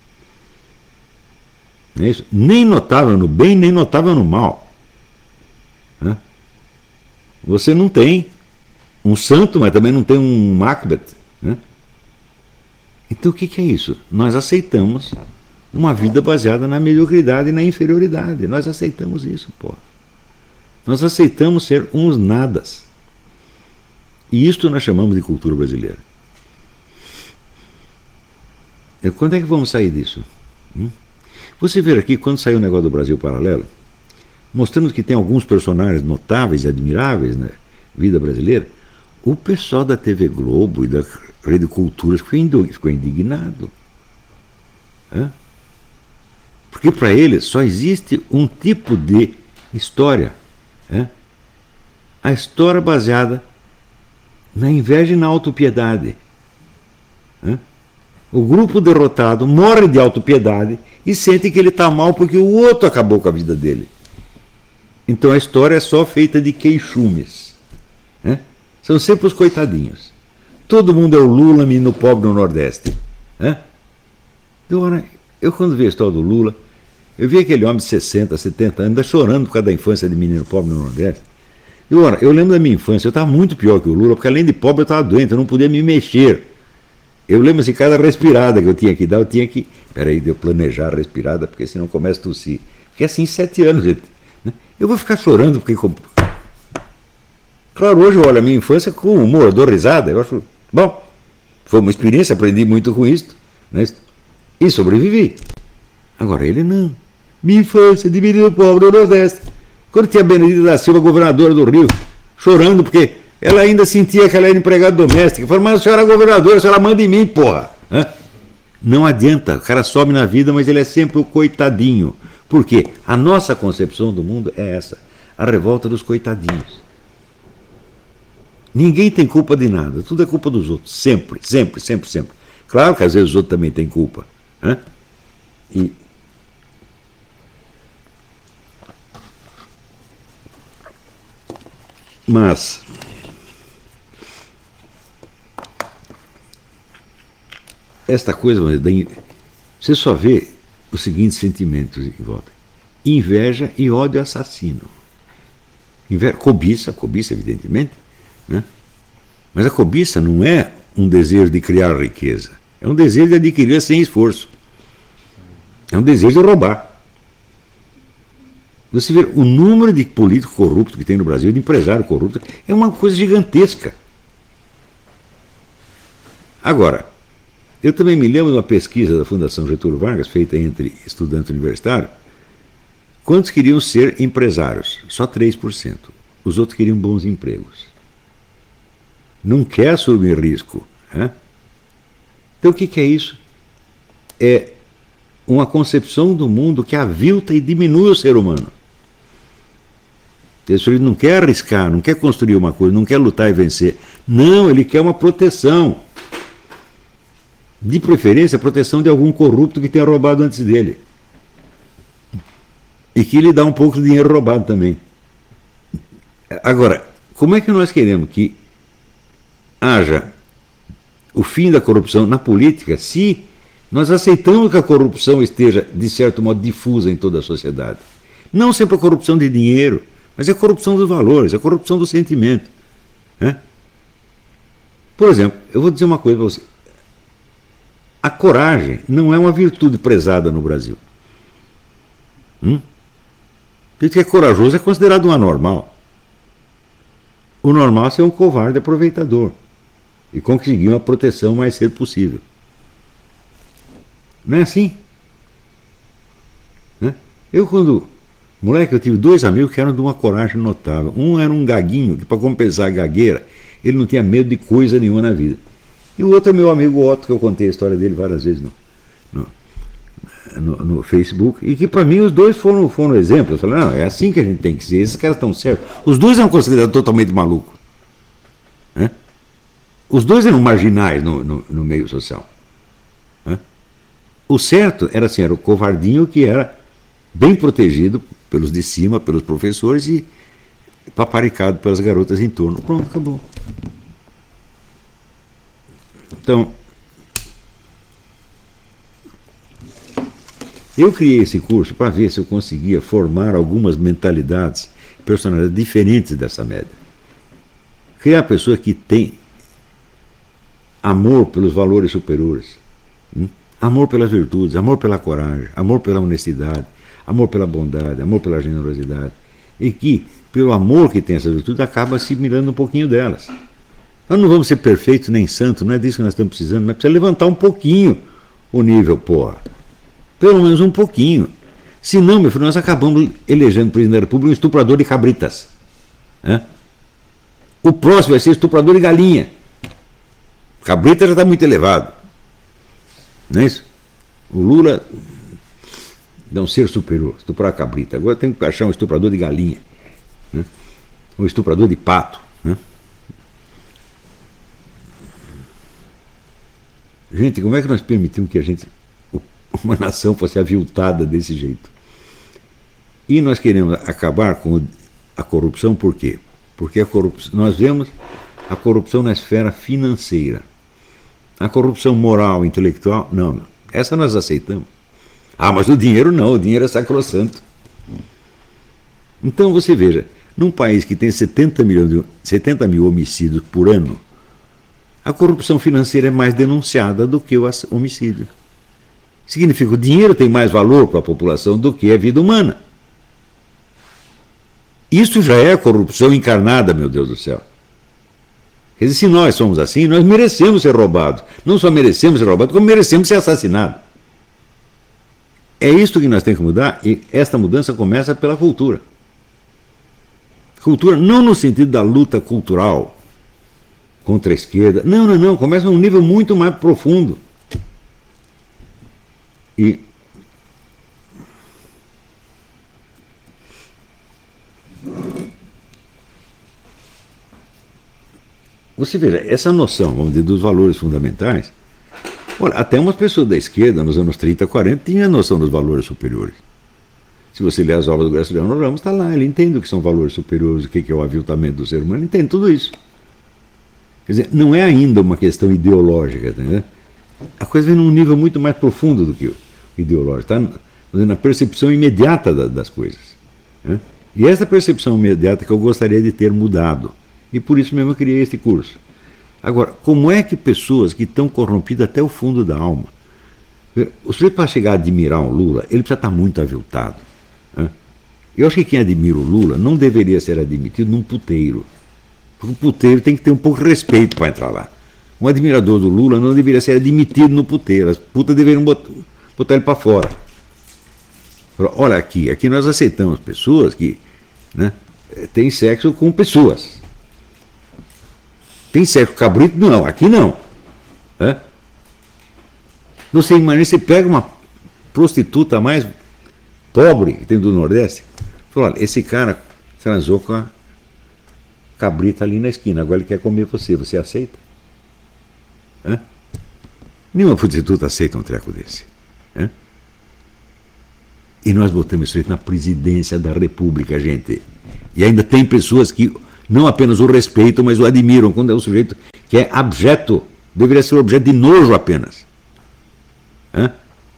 Não é isso? Nem notável no bem, nem notável no mal. Né? Você não tem um santo, mas também não tem um Macbeth. Né? Então o que é isso? Nós aceitamos uma vida baseada na mediocridade e na inferioridade. Nós aceitamos isso, pô. Nós aceitamos ser uns nadas. E isto nós chamamos de cultura brasileira. E quando é que vamos sair disso? Você vê aqui, quando saiu o negócio do Brasil Paralelo, mostrando que tem alguns personagens notáveis e admiráveis na vida brasileira, o pessoal da TV Globo e da Rede Cultura ficou indignado. Porque para eles só existe um tipo de história. A história baseada na inveja e na autopiedade. O grupo derrotado morre de autopiedade e sente que ele está mal porque o outro acabou com a vida dele. Então a história é só feita de queixumes. São sempre os coitadinhos. Todo mundo é o Lula, menino pobre no Nordeste. Eu quando vi a história do Lula, eu vi aquele homem de 60, 70 anos, ainda chorando por causa da infância de menino pobre no Nordeste. Eu lembro da minha infância, eu estava muito pior que o Lula, porque além de pobre eu estava doente, eu não podia me mexer. Eu lembro assim, cada respirada que eu tinha que dar, eu tinha que. Peraí, de eu planejar a respirada, porque senão começa a tossir. Porque assim, 7 anos, gente. Eu vou ficar chorando, porque. Claro, hoje eu olho a minha infância com humor, eu dou risada, eu acho. Bom, foi uma experiência, aprendi muito com isso, né? E sobrevivi. Agora, ele não. Minha infância, de menino pobre no Nordeste. Quando tinha Benedita da Silva, governadora do Rio, chorando, porque ela ainda sentia que ela era empregada doméstica. Falei, mas a senhora é governadora, a senhora manda em mim, porra. Não adianta, o cara sobe na vida, mas ele é sempre o coitadinho. Por quê? A nossa concepção do mundo é essa, a revolta dos coitadinhos. Ninguém tem culpa de nada, tudo é culpa dos outros, sempre, sempre, sempre, sempre. Claro que às vezes os outros também têm culpa. Mas esta coisa, você só vê os seguintes sentimentos em volta: inveja e ódio assassino. Cobiça, evidentemente, né? Mas a cobiça não é um desejo de criar riqueza, é um desejo de adquirir sem esforço, é um desejo de roubar. Você vê o número de políticos corruptos que tem no Brasil, de empresário corrupto, é uma coisa gigantesca. Agora, eu também me lembro de uma pesquisa da Fundação Getúlio Vargas, feita entre estudantes universitários. Quantos queriam ser empresários? Só 3%. Os outros queriam bons empregos. Não quer assumir risco. Então o que é isso? É uma concepção do mundo que avilta e diminui o ser humano. Ele não quer arriscar, não quer construir uma coisa, não quer lutar e vencer. Não, ele quer uma proteção. De preferência, a proteção de algum corrupto que tenha roubado antes dele. E que lhe dá um pouco de dinheiro roubado também. Agora, como é que nós queremos que haja o fim da corrupção na política se nós aceitamos que a corrupção esteja, de certo modo, difusa em toda a sociedade? Não sempre a corrupção de dinheiro, mas a corrupção dos valores, a corrupção do sentimento. Né? Por exemplo, eu vou dizer uma coisa para você. A coragem não é uma virtude prezada no Brasil. Porque que é corajoso é considerado um anormal. O normal é ser um covarde aproveitador e conseguir uma proteção o mais cedo possível. Não é assim? Né? Eu, quando moleque, eu tive 2 amigos que eram de uma coragem notável. Um era um gaguinho, que para compensar a gagueira, ele não tinha medo de coisa nenhuma na vida. E o outro é meu amigo Otto, que eu contei a história dele várias vezes no Facebook, e que para mim os dois foram exemplos. Eu falei, não, é assim que a gente tem que ser, esses caras estão certos. Os dois eram considerados totalmente malucos. Né? Os dois eram marginais no meio social. Né? O certo era assim, era o covardinho que era bem protegido pelos de cima, pelos professores e paparicado pelas garotas em torno. Pronto, acabou. Então, eu criei esse curso para ver se eu conseguia formar algumas mentalidades, personalidades diferentes dessa média. Criar pessoas que têm amor pelos valores superiores, amor pelas virtudes, amor pela coragem, amor pela honestidade, amor pela bondade, amor pela generosidade. E que, pelo amor que tem essas virtudes, acaba assimilando um pouquinho delas. Nós não vamos ser perfeitos nem santos, não é disso que nós estamos precisando, mas precisa levantar um pouquinho o nível, porra. Pelo menos um pouquinho. Senão, meu filho, nós acabamos elegendo presidente da República um estuprador de cabritas. Né? O próximo vai ser estuprador de galinha. Cabrita já está muito elevado. Não é isso? O Lula é um ser superior, estuprar a cabrita. Agora tem que achar um estuprador de galinha. Né? Um estuprador de pato. Né? Gente, como é que nós permitimos que uma nação fosse aviltada desse jeito? E nós queremos acabar com a corrupção por quê? Porque a corrupção, nós vemos a corrupção na esfera financeira. A corrupção moral, intelectual, não. Essa nós aceitamos. Ah, mas o dinheiro não, o dinheiro é sacrossanto. Então você veja, num país que tem 70 mil homicídios por ano, a corrupção financeira é mais denunciada do que o homicídio. Significa que o dinheiro tem mais valor para a população do que a vida humana. Isso já é corrupção encarnada, meu Deus do céu. Quer dizer, se nós somos assim, nós merecemos ser roubados. Não só merecemos ser roubados, como merecemos ser assassinados. É isso que nós temos que mudar, e esta mudança começa pela cultura. Cultura não no sentido da luta cultural contra a esquerda. Não. Começa num nível muito mais profundo. E você veja, essa noção, vamos dizer, dos valores fundamentais, olha, até umas pessoas da esquerda, nos anos 30, 40, tinham a noção dos valores superiores. Se você ler as obras do Graciliano Ramos, está lá, ele entende o que são valores superiores, o que é o aviltamento do ser humano, ele entende tudo isso. Quer dizer, não é ainda uma questão ideológica, né? A coisa vem num nível muito mais profundo do que o ideológico, está na percepção imediata das coisas. Né? E essa percepção imediata que eu gostaria de ter mudado. E por isso mesmo eu criei este curso. Agora, como é que pessoas que estão corrompidas até o fundo da alma, o sujeito para chegar a admirar um Lula, ele precisa estar muito aviltado. Né? Eu acho que quem admira o Lula não deveria ser admitido num puteiro. Porque o puteiro tem que ter um pouco de respeito para entrar lá. Um admirador do Lula não deveria ser admitido no puteiro. As putas deveriam botar ele para fora. Olha aqui nós aceitamos pessoas que, né, têm sexo com pessoas. Tem sexo com cabrito? Não, aqui não. Você imagina, você pega prostituta mais pobre que tem do Nordeste. Falou, olha, esse cara transou com a cabrita ali na esquina, agora ele quer comer você, você aceita? Hã? Nenhuma prostituta aceita um treco desse. Hã? E nós botamos isso aí na presidência da República, gente. E ainda tem pessoas que não apenas o respeitam, mas o admiram, quando é um sujeito que é abjeto, deveria ser objeto de nojo apenas. Hã?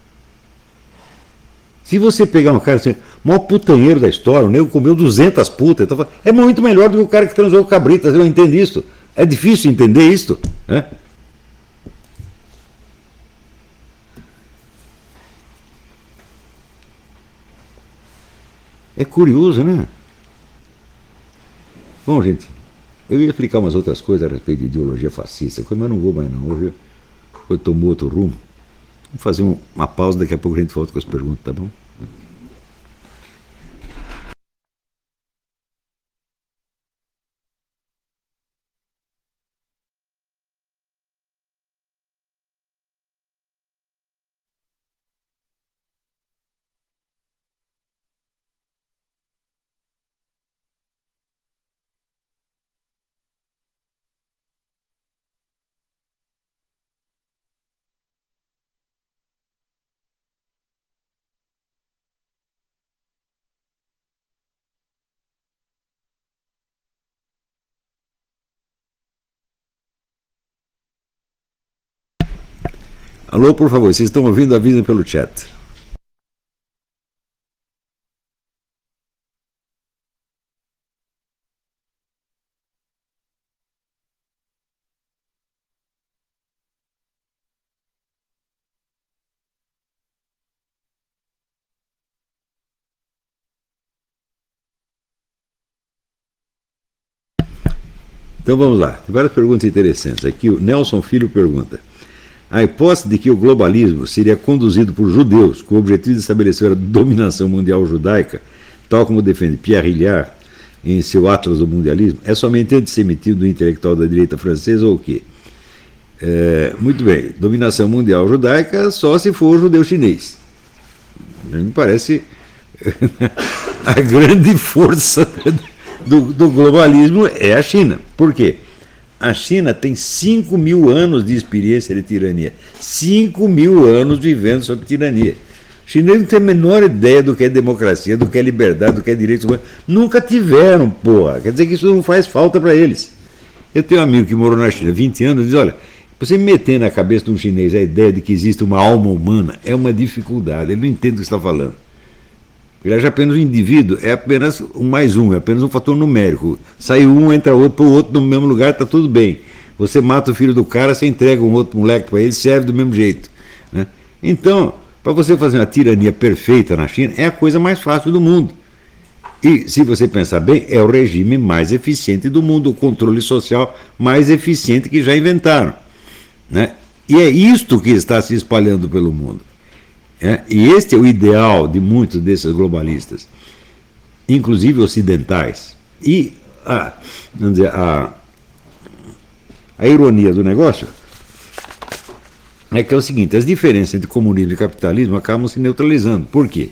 Se você pegar um cara assim, o maior putanheiro da história, o nego comeu 200 putas, então, é muito melhor do que o cara que transou com cabritas, eu não entendo isso. É difícil entender isso. Hã? É curioso, né? Bom, gente, eu ia explicar umas outras coisas a respeito de ideologia fascista, mas eu não vou mais não. Hoje eu tomo outro rumo. Vamos fazer uma pausa, daqui a pouco a gente volta com as perguntas, tá bom? Alô, por favor, vocês estão ouvindo? Avisem pelo chat. Então vamos lá, tem várias perguntas interessantes. Aqui o Nelson Filho pergunta: a hipótese de que o globalismo seria conduzido por judeus com o objetivo de estabelecer a dominação mundial judaica, tal como defende Pierre Hilliard em seu Atlas do Mundialismo, é somente antissemitismo do intelectual da direita francesa ou o quê? Muito bem, dominação mundial judaica só se for judeu chinês. Me parece a grande força do globalismo é a China. Por quê? A China tem 5.000 anos de experiência de tirania. 5.000 anos vivendo sob tirania. Os chineses não têm a menor ideia do que é democracia, do que é liberdade, do que é direitos humanos. Nunca tiveram, porra. Quer dizer que isso não faz falta para eles. Eu tenho um amigo que morou na China há 20 anos e diz, olha, você meter na cabeça de um chinês a ideia de que existe uma alma humana é uma dificuldade. Ele não entende o que você está falando. Ele acha apenas o indivíduo, é apenas um mais um, é apenas um fator numérico. Sai um, entra outro, para o outro no mesmo lugar, está tudo bem. Você mata o filho do cara, você entrega um outro moleque para ele, serve do mesmo jeito. Né? Então, para você fazer uma tirania perfeita na China, é a coisa mais fácil do mundo. E, se você pensar bem, é o regime mais eficiente do mundo, o controle social mais eficiente que já inventaram. Né? E é isto que está se espalhando pelo mundo. E este é o ideal de muitos desses globalistas, inclusive ocidentais. E vamos dizer, a ironia do negócio é que é o seguinte: as diferenças entre comunismo e capitalismo acabam se neutralizando. Por quê?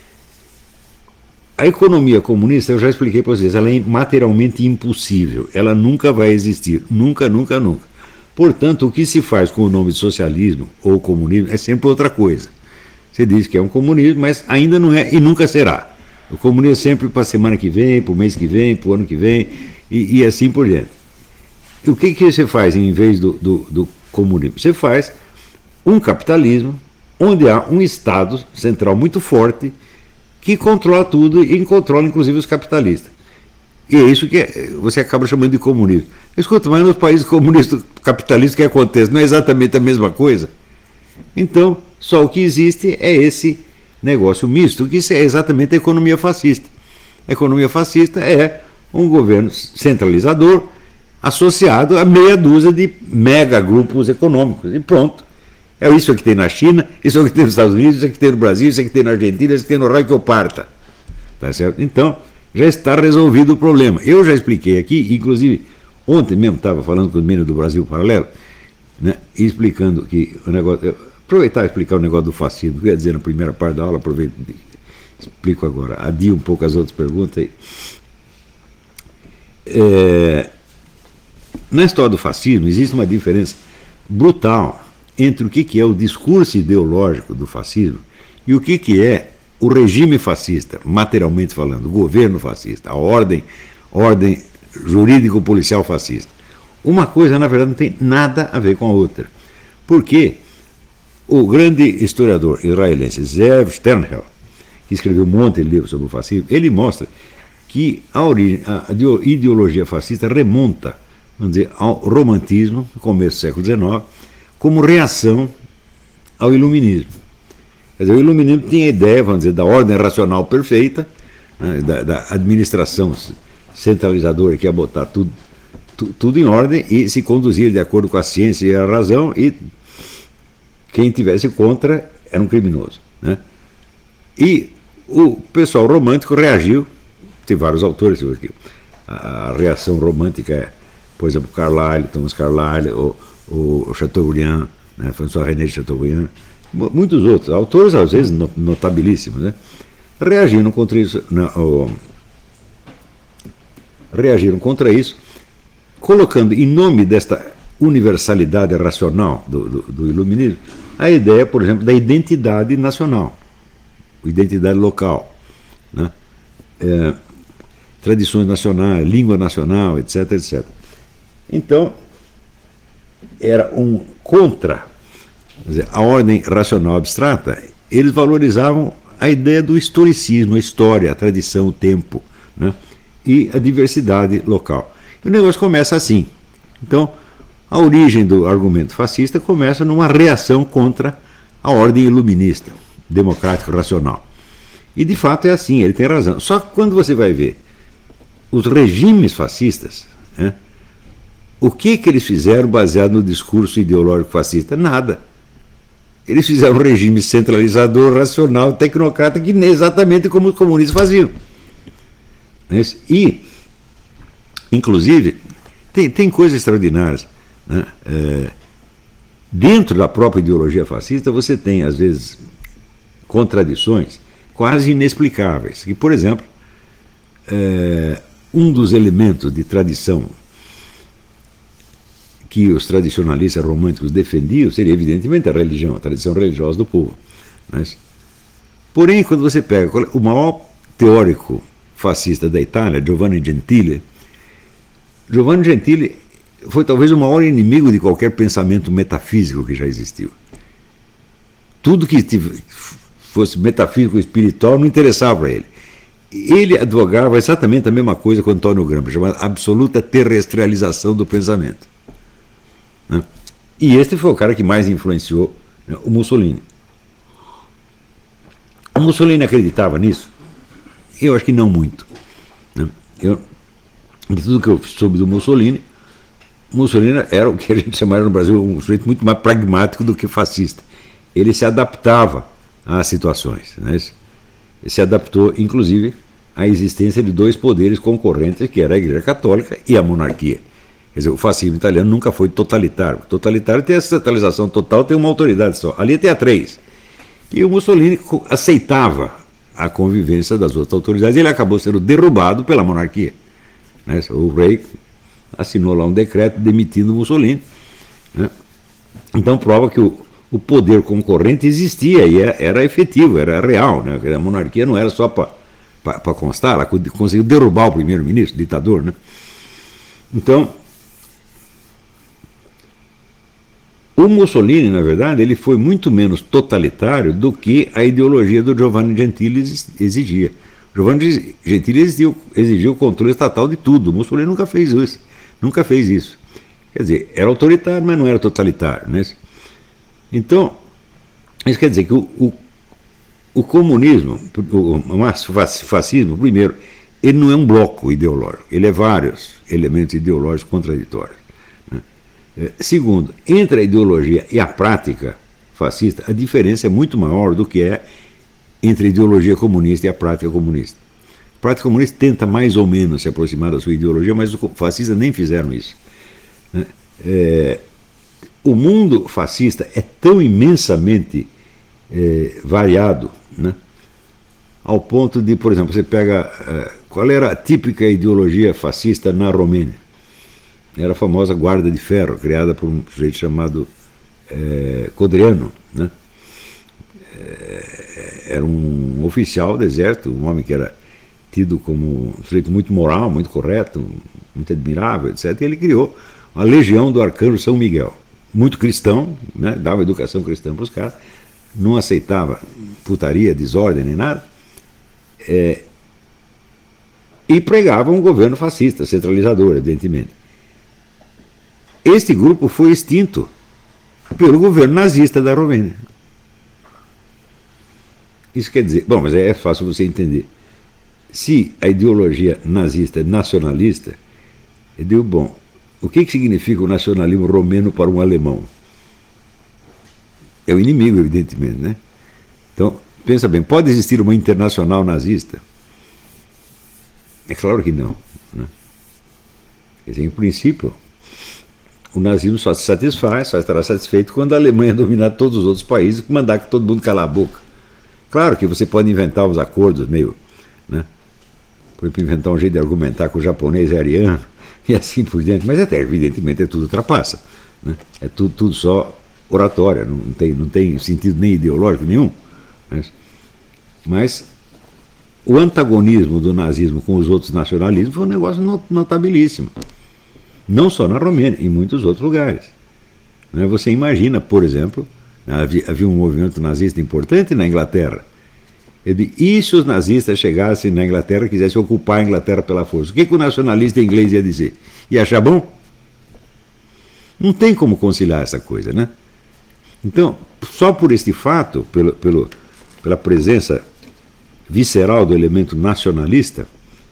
A economia comunista, eu já expliquei para vocês, ela é materialmente impossível. Ela nunca vai existir. Nunca, nunca, nunca. Portanto, o que se faz com o nome de socialismo ou comunismo é sempre outra coisa. Você diz que é um comunismo, mas ainda não é e nunca será. O comunismo é sempre para a semana que vem, para o mês que vem, para o ano que vem, e assim por diante. E o que você faz em vez do comunismo? Você faz um capitalismo onde há um Estado central muito forte que controla tudo e controla inclusive os capitalistas. E é isso que você acaba chamando de comunismo. Escuta, mas nos países comunistas capitalistas o que acontece? Não é exatamente a mesma coisa? Então, só o que existe é esse negócio misto, que isso é exatamente a economia fascista. A economia fascista é um governo centralizador associado a meia dúzia de mega grupos econômicos. E pronto. É isso que tem na China, isso é o que tem nos Estados Unidos, isso é o que tem no Brasil, isso é o que tem na Argentina, isso é o que tem no raio que eu parta. Tá certo? Então, já está resolvido o problema. Eu já expliquei aqui, inclusive, ontem mesmo estava falando com o menino do Brasil Paralelo, né, explicando que o negócio... aproveitar e explicar o negócio do fascismo. Eu ia dizer na primeira parte da aula, aproveito e explico agora. Adio um pouco as outras perguntas aí. Na história do fascismo existe uma diferença brutal entre o que é o discurso ideológico do fascismo e o que é o regime fascista, materialmente falando, o governo fascista, a ordem jurídico-policial fascista. Uma coisa, na verdade, não tem nada a ver com a outra. Porque o grande historiador israelense Zev Sternhell, que escreveu um monte de livros sobre o fascismo, ele mostra que a ideologia fascista remonta, vamos dizer, ao romantismo, no começo do século XIX, como reação ao iluminismo. Quer dizer, o iluminismo tinha a ideia, vamos dizer, da ordem racional perfeita, né, da administração centralizadora que ia botar tudo em ordem e se conduzir de acordo com a ciência e a razão, e quem tivesse contra era um criminoso. Né? E o pessoal romântico reagiu, tem vários autores, a reação romântica é, por exemplo, Carlyle, Thomas Carlyle, o Chateaubriand, né, François-René de Chateaubriand, muitos outros, autores às vezes notabilíssimos, né, reagiram contra isso, colocando em nome desta universalidade racional do iluminismo a ideia, por exemplo, da identidade nacional, identidade local, né, tradições nacionais, língua nacional, etc, etc. Então, era um contra, quer dizer, a ordem racional abstrata. Eles valorizavam a ideia do historicismo, a história, a tradição, o tempo, né, e a diversidade local. E o negócio começa assim. Então, a origem do argumento fascista começa numa reação contra a ordem iluminista, democrático-racional. E, de fato, é assim, ele tem razão. Só que quando você vai ver os regimes fascistas, né, o que eles fizeram baseado no discurso ideológico fascista? Nada. Eles fizeram um regime centralizador, racional, tecnocrata, que nem exatamente como os comunistas faziam. E, inclusive, tem coisas extraordinárias. Né? Dentro da própria ideologia fascista, você tem, às vezes, contradições quase inexplicáveis. Que, por exemplo, um dos elementos de tradição que os tradicionalistas românticos defendiam seria, evidentemente, a religião, a tradição religiosa do povo. Mas, porém, quando você pega o maior teórico fascista da Itália, Giovanni Gentile foi talvez o maior inimigo de qualquer pensamento metafísico que já existiu. Tudo que fosse metafísico espiritual não interessava para ele. Ele advogava exatamente a mesma coisa com Antônio Gramsci, chamada absoluta terrestrialização do pensamento. Né? E este foi o cara que mais influenciou, né, o Mussolini. O Mussolini acreditava nisso? Eu acho que não muito. Né? De tudo que eu soube do Mussolini era o que a gente chamaria no Brasil um sujeito muito mais pragmático do que fascista. Ele se adaptava às situações. Né? Ele se adaptou, inclusive, à existência de dois poderes concorrentes, que era a Igreja Católica e a monarquia. Quer dizer, o fascismo italiano nunca foi totalitário. O totalitário tem a centralização total, tem uma autoridade só. Ali tem a três. E o Mussolini aceitava a convivência das outras autoridades. Ele acabou sendo derrubado pela monarquia. Né? O rei assinou lá um decreto demitindo o Mussolini. Né? Então prova que o poder concorrente existia e era efetivo, era real. Né? A monarquia não era só para constar, ela conseguiu derrubar o primeiro-ministro, ditador. Né? Então, o Mussolini, na verdade, ele foi muito menos totalitário do que a ideologia do Giovanni Gentile exigia. Giovanni Gentile exigiu o controle estatal de tudo. O Mussolini nunca fez isso. Nunca fez isso. Quer dizer, era autoritário, mas não era totalitário. Né? Então, isso quer dizer que o comunismo, o fascismo, primeiro, ele não é um bloco ideológico, ele é vários elementos ideológicos contraditórios. Né? Segundo, entre a ideologia e a prática fascista, a diferença é muito maior do que é entre a ideologia comunista e a prática comunista. A prática comunista tenta mais ou menos se aproximar da sua ideologia, mas os fascistas nem fizeram isso. Né? o mundo fascista é tão imensamente variado, né? Ao ponto de, por exemplo, você pega qual era a típica ideologia fascista na Romênia? Era a famosa Guarda de Ferro, criada por um sujeito chamado Codreanu, né? Era um oficial do exército, um homem que era tido como um sujeito muito moral, muito correto, muito admirável, etc. E ele criou a Legião do Arcanjo São Miguel. Muito cristão, né? Dava educação cristã para os caras, não aceitava putaria, desordem nem nada, e pregava um governo fascista, centralizador, evidentemente. Este grupo foi extinto pelo governo nazista da Romênia. Isso quer dizer, bom, mas é fácil você entender. Se a ideologia nazista é nacionalista, eu digo, bom, o que significa o nacionalismo romeno para um alemão? É o inimigo, evidentemente, né? Então, pensa bem, pode existir uma internacional nazista? É claro que não, né? Quer dizer, em princípio, o nazismo só se satisfaz, só estará satisfeito quando a Alemanha dominar todos os outros países e mandar que todo mundo calar a boca. Claro que você pode inventar uns acordos meio, né? Por exemplo, inventar um jeito de argumentar que o japonês é ariano e assim por diante, mas até, evidentemente, é tudo trapaça, né? É tudo só oratória, não tem sentido nem ideológico nenhum. Né? Mas o antagonismo do nazismo com os outros nacionalismos foi um negócio notabilíssimo. Não só na Romênia, em muitos outros lugares. Né? Você imagina, por exemplo, havia um movimento nazista importante na Inglaterra. E se os nazistas chegassem na Inglaterra e quisessem ocupar a Inglaterra pela força? O que o nacionalista inglês ia dizer? Ia achar bom? Não tem como conciliar essa coisa, né? Então, só por este fato, pela presença visceral do elemento nacionalista,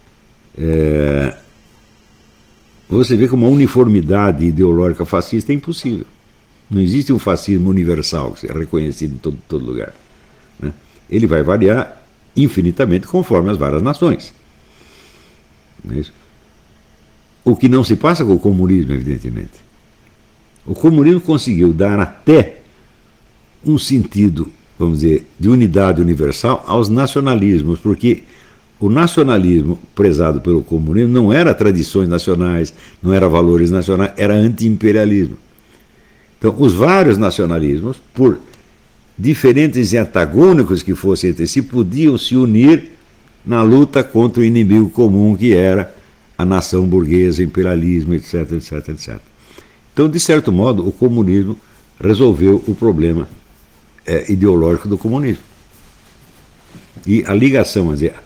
você vê que uma uniformidade ideológica fascista é impossível. Não existe um fascismo universal que seja reconhecido em todo lugar. Né? Ele vai variar infinitamente conforme as várias nações. Não é isso? O que não se passa com o comunismo, evidentemente. O comunismo conseguiu dar até um sentido, vamos dizer, de unidade universal aos nacionalismos, porque o nacionalismo prezado pelo comunismo não era tradições nacionais, não era valores nacionais, era anti-imperialismo. Então, os vários nacionalismos, por diferentes e antagônicos que fossem entre si, podiam se unir na luta contra o inimigo comum que era a nação burguesa, o imperialismo, etc, etc, etc. Então, de certo modo, o comunismo resolveu o problema ideológico do comunismo. E a ligação, quer dizer,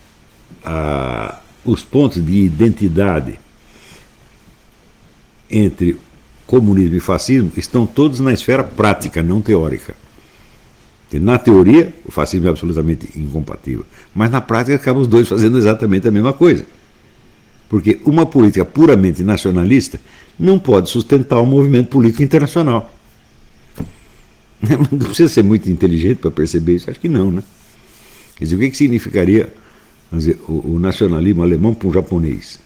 os pontos de identidade entre comunismo e fascismo estão todos na esfera prática, não teórica. Na teoria, o fascismo é absolutamente incompatível, mas na prática acabam os dois fazendo exatamente a mesma coisa. Porque uma política puramente nacionalista não pode sustentar um movimento político internacional. Não precisa ser muito inteligente para perceber isso, acho que não, né? Quer dizer, o que significaria, vamos dizer, o nacionalismo alemão para um japonês?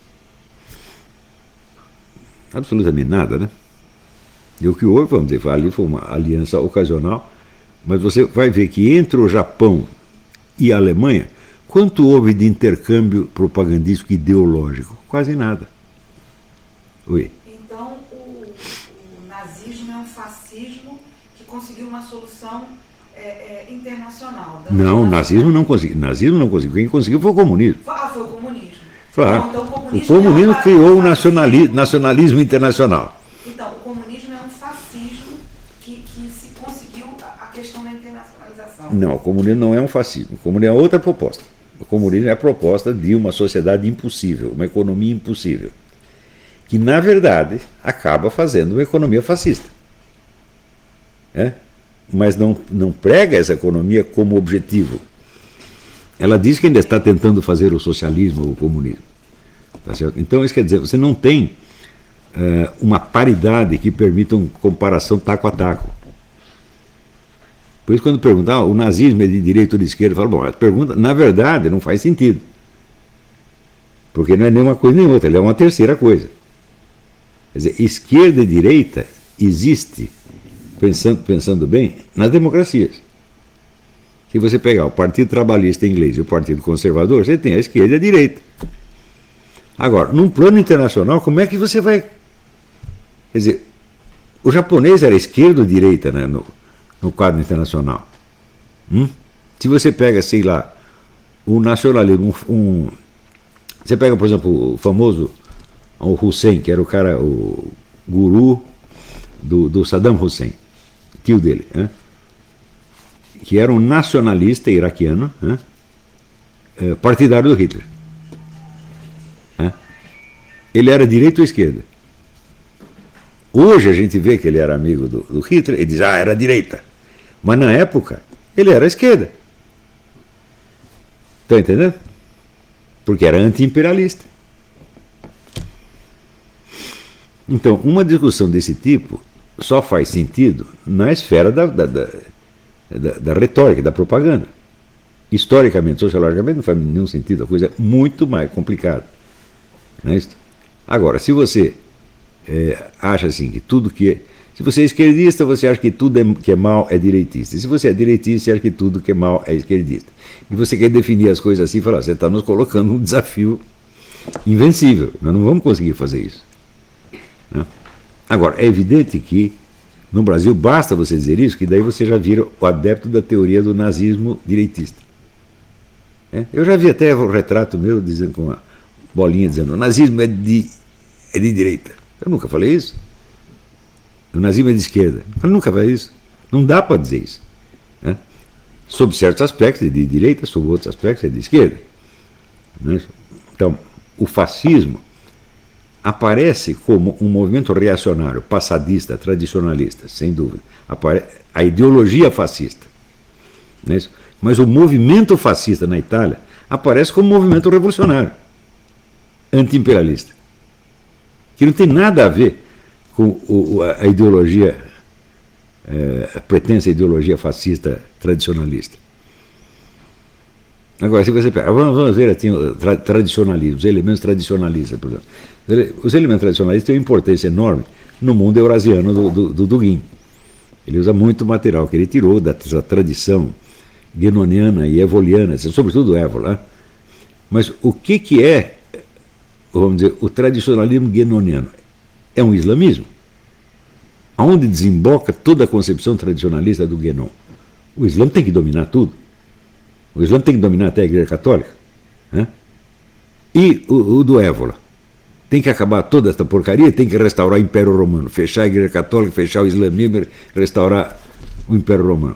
Absolutamente nada, né? E o que houve, vamos dizer, ali foi uma aliança ocasional, mas você vai ver que entre o Japão e a Alemanha, quanto houve de intercâmbio propagandístico ideológico? Quase nada. Oi. Então, o nazismo é um fascismo que conseguiu uma solução internacional. Não, o nazismo não conseguiu. Quem conseguiu foi o comunismo. Foi o comunismo. Claro. Então, o comunismo criou o nacionalismo internacional. Então, o comunismo é um fascismo que se conseguiu a questão da internacionalização. Não, o comunismo não é um fascismo. O comunismo é outra proposta. O comunismo é a proposta de uma sociedade impossível, uma economia impossível, que, na verdade, acaba fazendo uma economia fascista. Mas não prega essa economia como objetivo. Ela diz que ainda está tentando fazer o socialismo ou o comunismo. Tá certo? Então, isso quer dizer, você não tem uma paridade que permita uma comparação taco a taco. Por isso, quando perguntar, o nazismo é de direita ou de esquerda, eu falo, bom, a pergunta, na verdade, não faz sentido. Porque não é nem uma coisa nem outra, ele é uma terceira coisa. Quer dizer, esquerda e direita existe, pensando bem, nas democracias. Se você pegar o Partido Trabalhista inglês e o Partido Conservador, você tem a esquerda e a direita. Agora, num plano internacional, como é que você vai... Quer dizer, o japonês era esquerda ou direita, né, no quadro internacional? Se você pega, sei lá, o nacionalismo, você pega, por exemplo, o famoso o Hussein, que era o cara, o guru do Saddam Hussein, tio dele, né? Que era um nacionalista iraquiano, né? Partidário do Hitler. Né? Ele era direita ou esquerda? Hoje a gente vê que ele era amigo do Hitler e diz, era direita. Mas na época, ele era esquerda. Estão entendendo? Porque era anti-imperialista. Então, uma discussão desse tipo só faz sentido na esfera da retórica, da propaganda. Historicamente, sociologicamente, não faz nenhum sentido, a coisa é muito mais complicada. Não é isso? Agora, se você acha assim que tudo que é... Se você é esquerdista, você acha que tudo que é mal é direitista. Se você é direitista, você acha que tudo que é mal é esquerdista. E você quer definir as coisas assim e falar, você está nos colocando um desafio invencível. Nós não vamos conseguir fazer isso. Né? Agora, é evidente que no Brasil basta você dizer isso, que daí você já vira o adepto da teoria do nazismo direitista. Eu já vi até o retrato meu dizendo com uma bolinha dizendo, o nazismo é de direita. Eu nunca falei isso. O nazismo é de esquerda. Eu nunca falei isso. Não dá para dizer isso. Né? Sob certos aspectos é de direita, sob outros aspectos é de esquerda. Né? Então, o fascismo aparece como um movimento reacionário, passadista, tradicionalista, sem dúvida. A ideologia fascista. Não é isso? Mas o movimento fascista na Itália aparece como um movimento revolucionário, anti-imperialista, que não tem nada a ver com a ideologia, a pretensa ideologia fascista tradicionalista. Agora, se você pega, vamos ver assim, tradicionalismo, os elementos tradicionalistas, por exemplo. Os elementos tradicionalistas têm uma importância enorme no mundo eurasiano do Dugin. Ele usa muito material que ele tirou da tradição guénoniana e evoliana, sobretudo Évola. Mas o que é, vamos dizer, o tradicionalismo guénoniano? É um islamismo. Aonde desemboca toda a concepção tradicionalista do Guénon? O Islã tem que dominar tudo. O Islã tem que dominar até a Igreja Católica. Né? E o do Évola? Tem que acabar toda essa porcaria, tem que restaurar o Império Romano, fechar a Igreja Católica, fechar o islamismo, restaurar o Império Romano.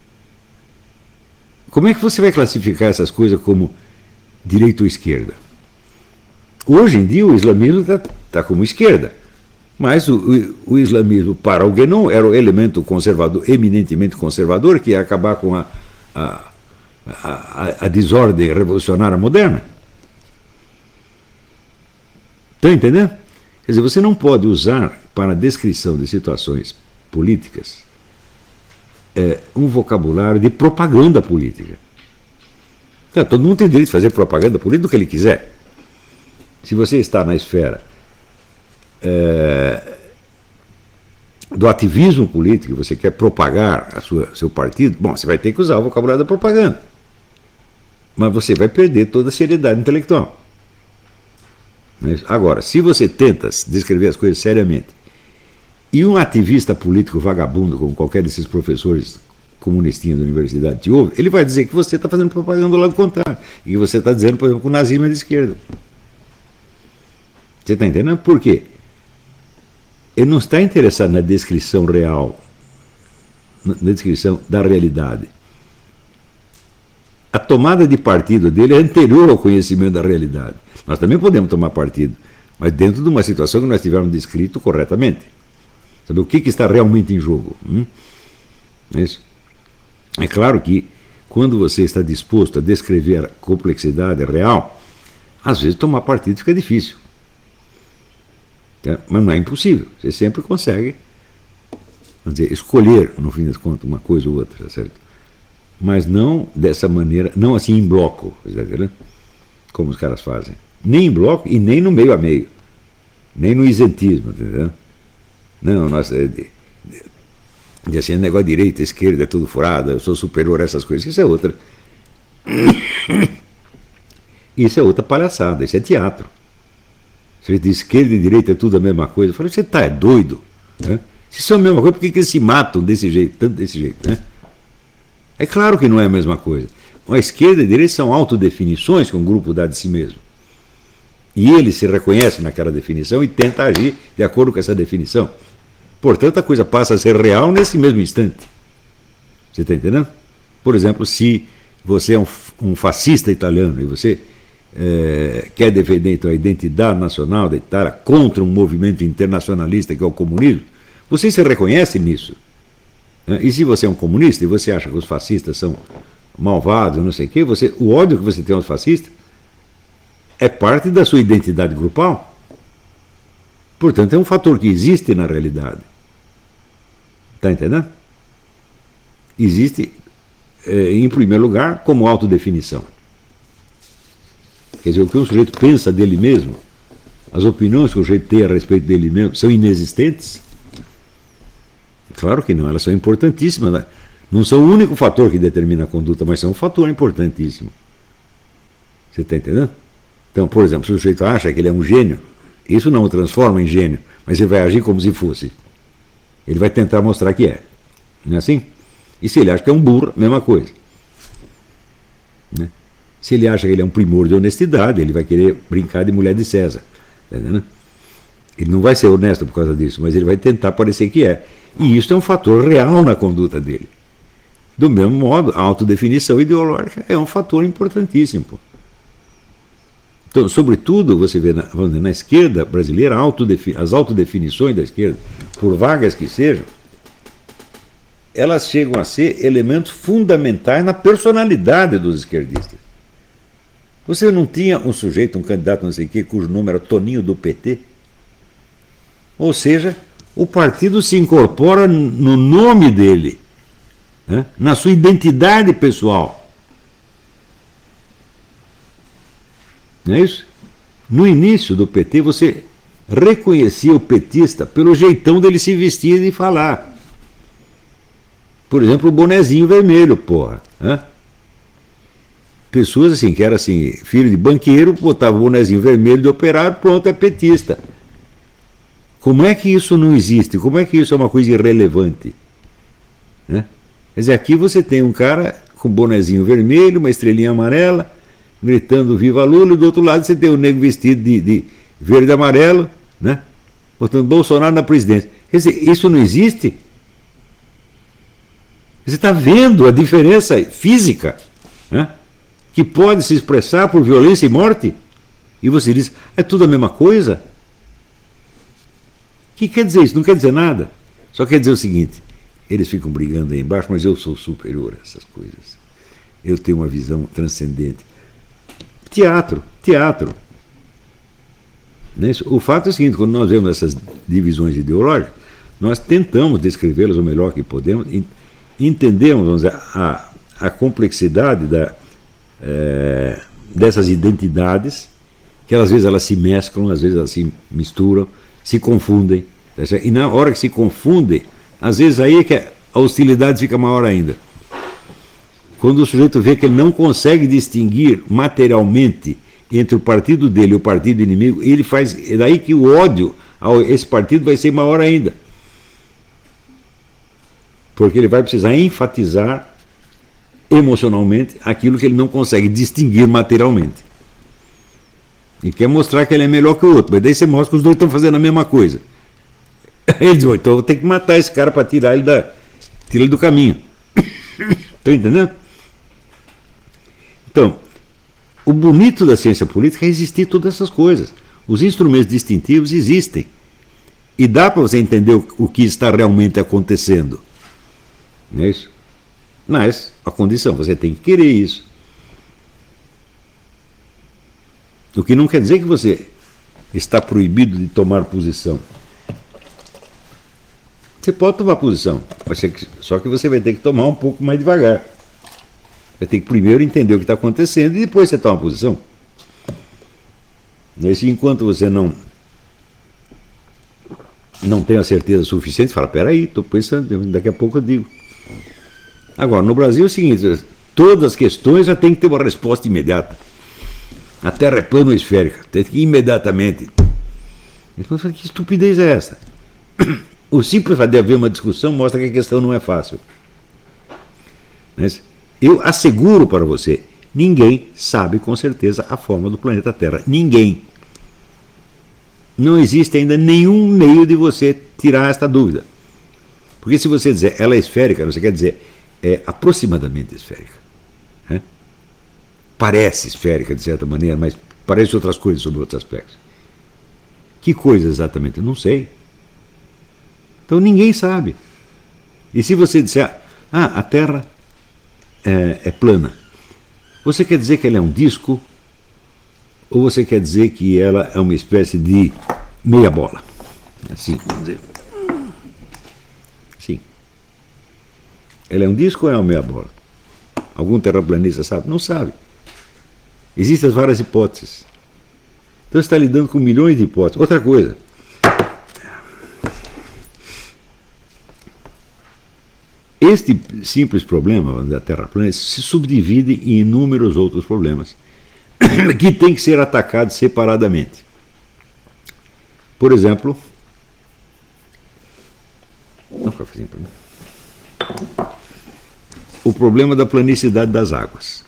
Como é que você vai classificar essas coisas como direita ou esquerda? Hoje em dia o islamismo está como esquerda, mas o islamismo para o Guénon era o elemento conservador, eminentemente conservador, que ia acabar com a desordem revolucionária moderna. Está entendendo? Quer dizer, você não pode usar para a descrição de situações políticas um vocabulário de propaganda política. Então, todo mundo tem direito de fazer propaganda política do que ele quiser. Se você está na esfera do ativismo político, você quer propagar seu partido, bom, você vai ter que usar o vocabulário da propaganda. Mas você vai perder toda a seriedade intelectual. Agora, se você tenta descrever as coisas seriamente, e um ativista político vagabundo, como qualquer desses professores comunistinhos da universidade te ouve, ele vai dizer que você está fazendo propaganda do lado contrário, e que você está dizendo, por exemplo, que o nazismo é de esquerda. Você está entendendo? Por quê? Ele não está interessado na descrição real, na descrição da realidade. A tomada de partido dele é anterior ao conhecimento da realidade. Nós também podemos tomar partido, mas dentro de uma situação que nós tivermos descrito corretamente. Sabe o que está realmente em jogo? Isso. É claro que quando você está disposto a descrever a complexidade real, às vezes tomar partido fica difícil. Mas não é impossível. Você sempre consegue, vamos dizer, escolher, no fim das contas, uma coisa ou outra, certo? Mas não dessa maneira, não assim em bloco, né? Como os caras fazem. Nem em bloco e nem no meio a meio. Nem no isentismo, entendeu? Não, assim, negócio de direita, esquerda, é tudo furado, eu sou superior a essas coisas. Isso é outra. Isso é outra palhaçada, isso é teatro. Você diz esquerda e direita é tudo a mesma coisa. Eu falei, você tá doido? Né? Se isso é a mesma coisa, por que eles se matam desse jeito, tanto desse jeito? Né? É claro que não é a mesma coisa. A esquerda e a direita são autodefinições que um grupo dá de si mesmo. E ele se reconhece naquela definição e tenta agir de acordo com essa definição. Portanto, a coisa passa a ser real nesse mesmo instante. Você está entendendo? Por exemplo, se você é um fascista italiano e você quer defender então, a identidade nacional da Itália contra um movimento internacionalista que é o comunismo, você se reconhece nisso. Né? E se você é um comunista e você acha que os fascistas são malvados, não sei o quê, o ódio que você tem aos fascistas é parte da sua identidade grupal. Portanto, é um fator que existe na realidade. Está entendendo? Existe, em primeiro lugar, como autodefinição. Quer dizer, o que o sujeito pensa dele mesmo, as opiniões que o sujeito tem a respeito dele mesmo, são inexistentes? Claro que não, elas são importantíssimas. Né? Não são o único fator que determina a conduta, mas são um fator importantíssimo. Você está entendendo? Então, por exemplo, se o sujeito acha que ele é um gênio, isso não o transforma em gênio, mas ele vai agir como se fosse. Ele vai tentar mostrar que é. Não é assim? E se ele acha que é um burro, mesma coisa. Né? Se ele acha que ele é um primor de honestidade, ele vai querer brincar de mulher de César. Tá entendendo? Ele não vai ser honesto por causa disso, mas ele vai tentar parecer que é. E isso é um fator real na conduta dele. Do mesmo modo, a autodefinição ideológica é um fator importantíssimo. Então, sobretudo, você vê na esquerda brasileira, as autodefinições da esquerda, por vagas que sejam, elas chegam a ser elementos fundamentais na personalidade dos esquerdistas. Você não tinha um sujeito, um candidato não sei o quê, cujo nome era Toninho do PT? Ou seja, o partido se incorpora no nome dele, né? Na sua identidade pessoal. Não é isso? No início do PT, você reconhecia o petista pelo jeitão dele se vestir e de falar. Por exemplo, o bonezinho vermelho, porra. Né? Pessoas assim, que eram assim, filho de banqueiro, botava o bonezinho vermelho de operário, pronto, é petista. Como é que isso não existe? Como é que isso é uma coisa irrelevante? Né? Quer dizer, aqui você tem um cara com bonezinho vermelho, uma estrelinha amarela, gritando Viva Lula, e do outro lado você tem o negro vestido de verde e amarelo, né? Botando Bolsonaro na presidência. Quer dizer, isso não existe? Você está vendo a diferença física, né? Que pode se expressar por violência e morte? E você diz, é tudo a mesma coisa? O que quer dizer isso? Não quer dizer nada. Só quer dizer o seguinte, eles ficam brigando aí embaixo, mas eu sou superior a essas coisas. Eu tenho uma visão transcendente. Teatro. O fato é o seguinte, quando nós vemos essas divisões ideológicas, nós tentamos descrevê-las o melhor que podemos, entendemos, vamos dizer, a complexidade dessas identidades, que às vezes elas se mesclam, às vezes elas se misturam, se confundem. E na hora que se confundem, às vezes aí é que a hostilidade fica maior ainda. Quando o sujeito vê que ele não consegue distinguir materialmente entre o partido dele e o partido inimigo, é daí que o ódio a esse partido vai ser maior ainda. Porque ele vai precisar enfatizar emocionalmente aquilo que ele não consegue distinguir materialmente. E quer mostrar que ele é melhor que o outro, mas daí você mostra que os dois estão fazendo a mesma coisa. Ele diz, então eu vou ter que matar esse cara para tirar ele do caminho. Estão entendendo? Então, o bonito da ciência política é existir todas essas coisas. Os instrumentos distintivos existem. E dá para você entender o que está realmente acontecendo. Não é isso? Mas a condição, você tem que querer isso. O que não quer dizer que você está proibido de tomar posição. Você pode tomar posição, só que você vai ter que tomar um pouco mais devagar. Vai ter que primeiro entender o que está acontecendo e depois você toma posição. Enquanto você não não tenho a certeza suficiente, fala, peraí, estou pensando, daqui a pouco eu digo. Agora, no Brasil é o seguinte, todas as questões já tem que ter uma resposta imediata. A Terra é plana ou esférica, tem que ir imediatamente. Então, que estupidez é essa? O simples fato de haver uma discussão mostra que a questão não é fácil. Mas eu asseguro para você, ninguém sabe com certeza a forma do planeta Terra. Ninguém. Não existe ainda nenhum meio de você tirar esta dúvida. Porque se você dizer ela é esférica, você quer dizer é aproximadamente esférica. Né? Parece esférica, de certa maneira, mas parece outras coisas sobre outros aspectos. Que coisa exatamente? Eu não sei. Então ninguém sabe. E se você disser, a Terra é plana, você quer dizer que ela é um disco ou você quer dizer que ela é uma espécie de meia bola? Assim, vamos dizer. Sim. Ela é um disco ou é uma meia bola? Algum terraplanista sabe? Não sabe. Existem várias hipóteses. Então você está lidando com milhões de hipóteses. Outra coisa. Este simples problema da Terra plana se subdivide em inúmeros outros problemas que têm que ser atacados separadamente. Por exemplo, o problema da planicidade das águas.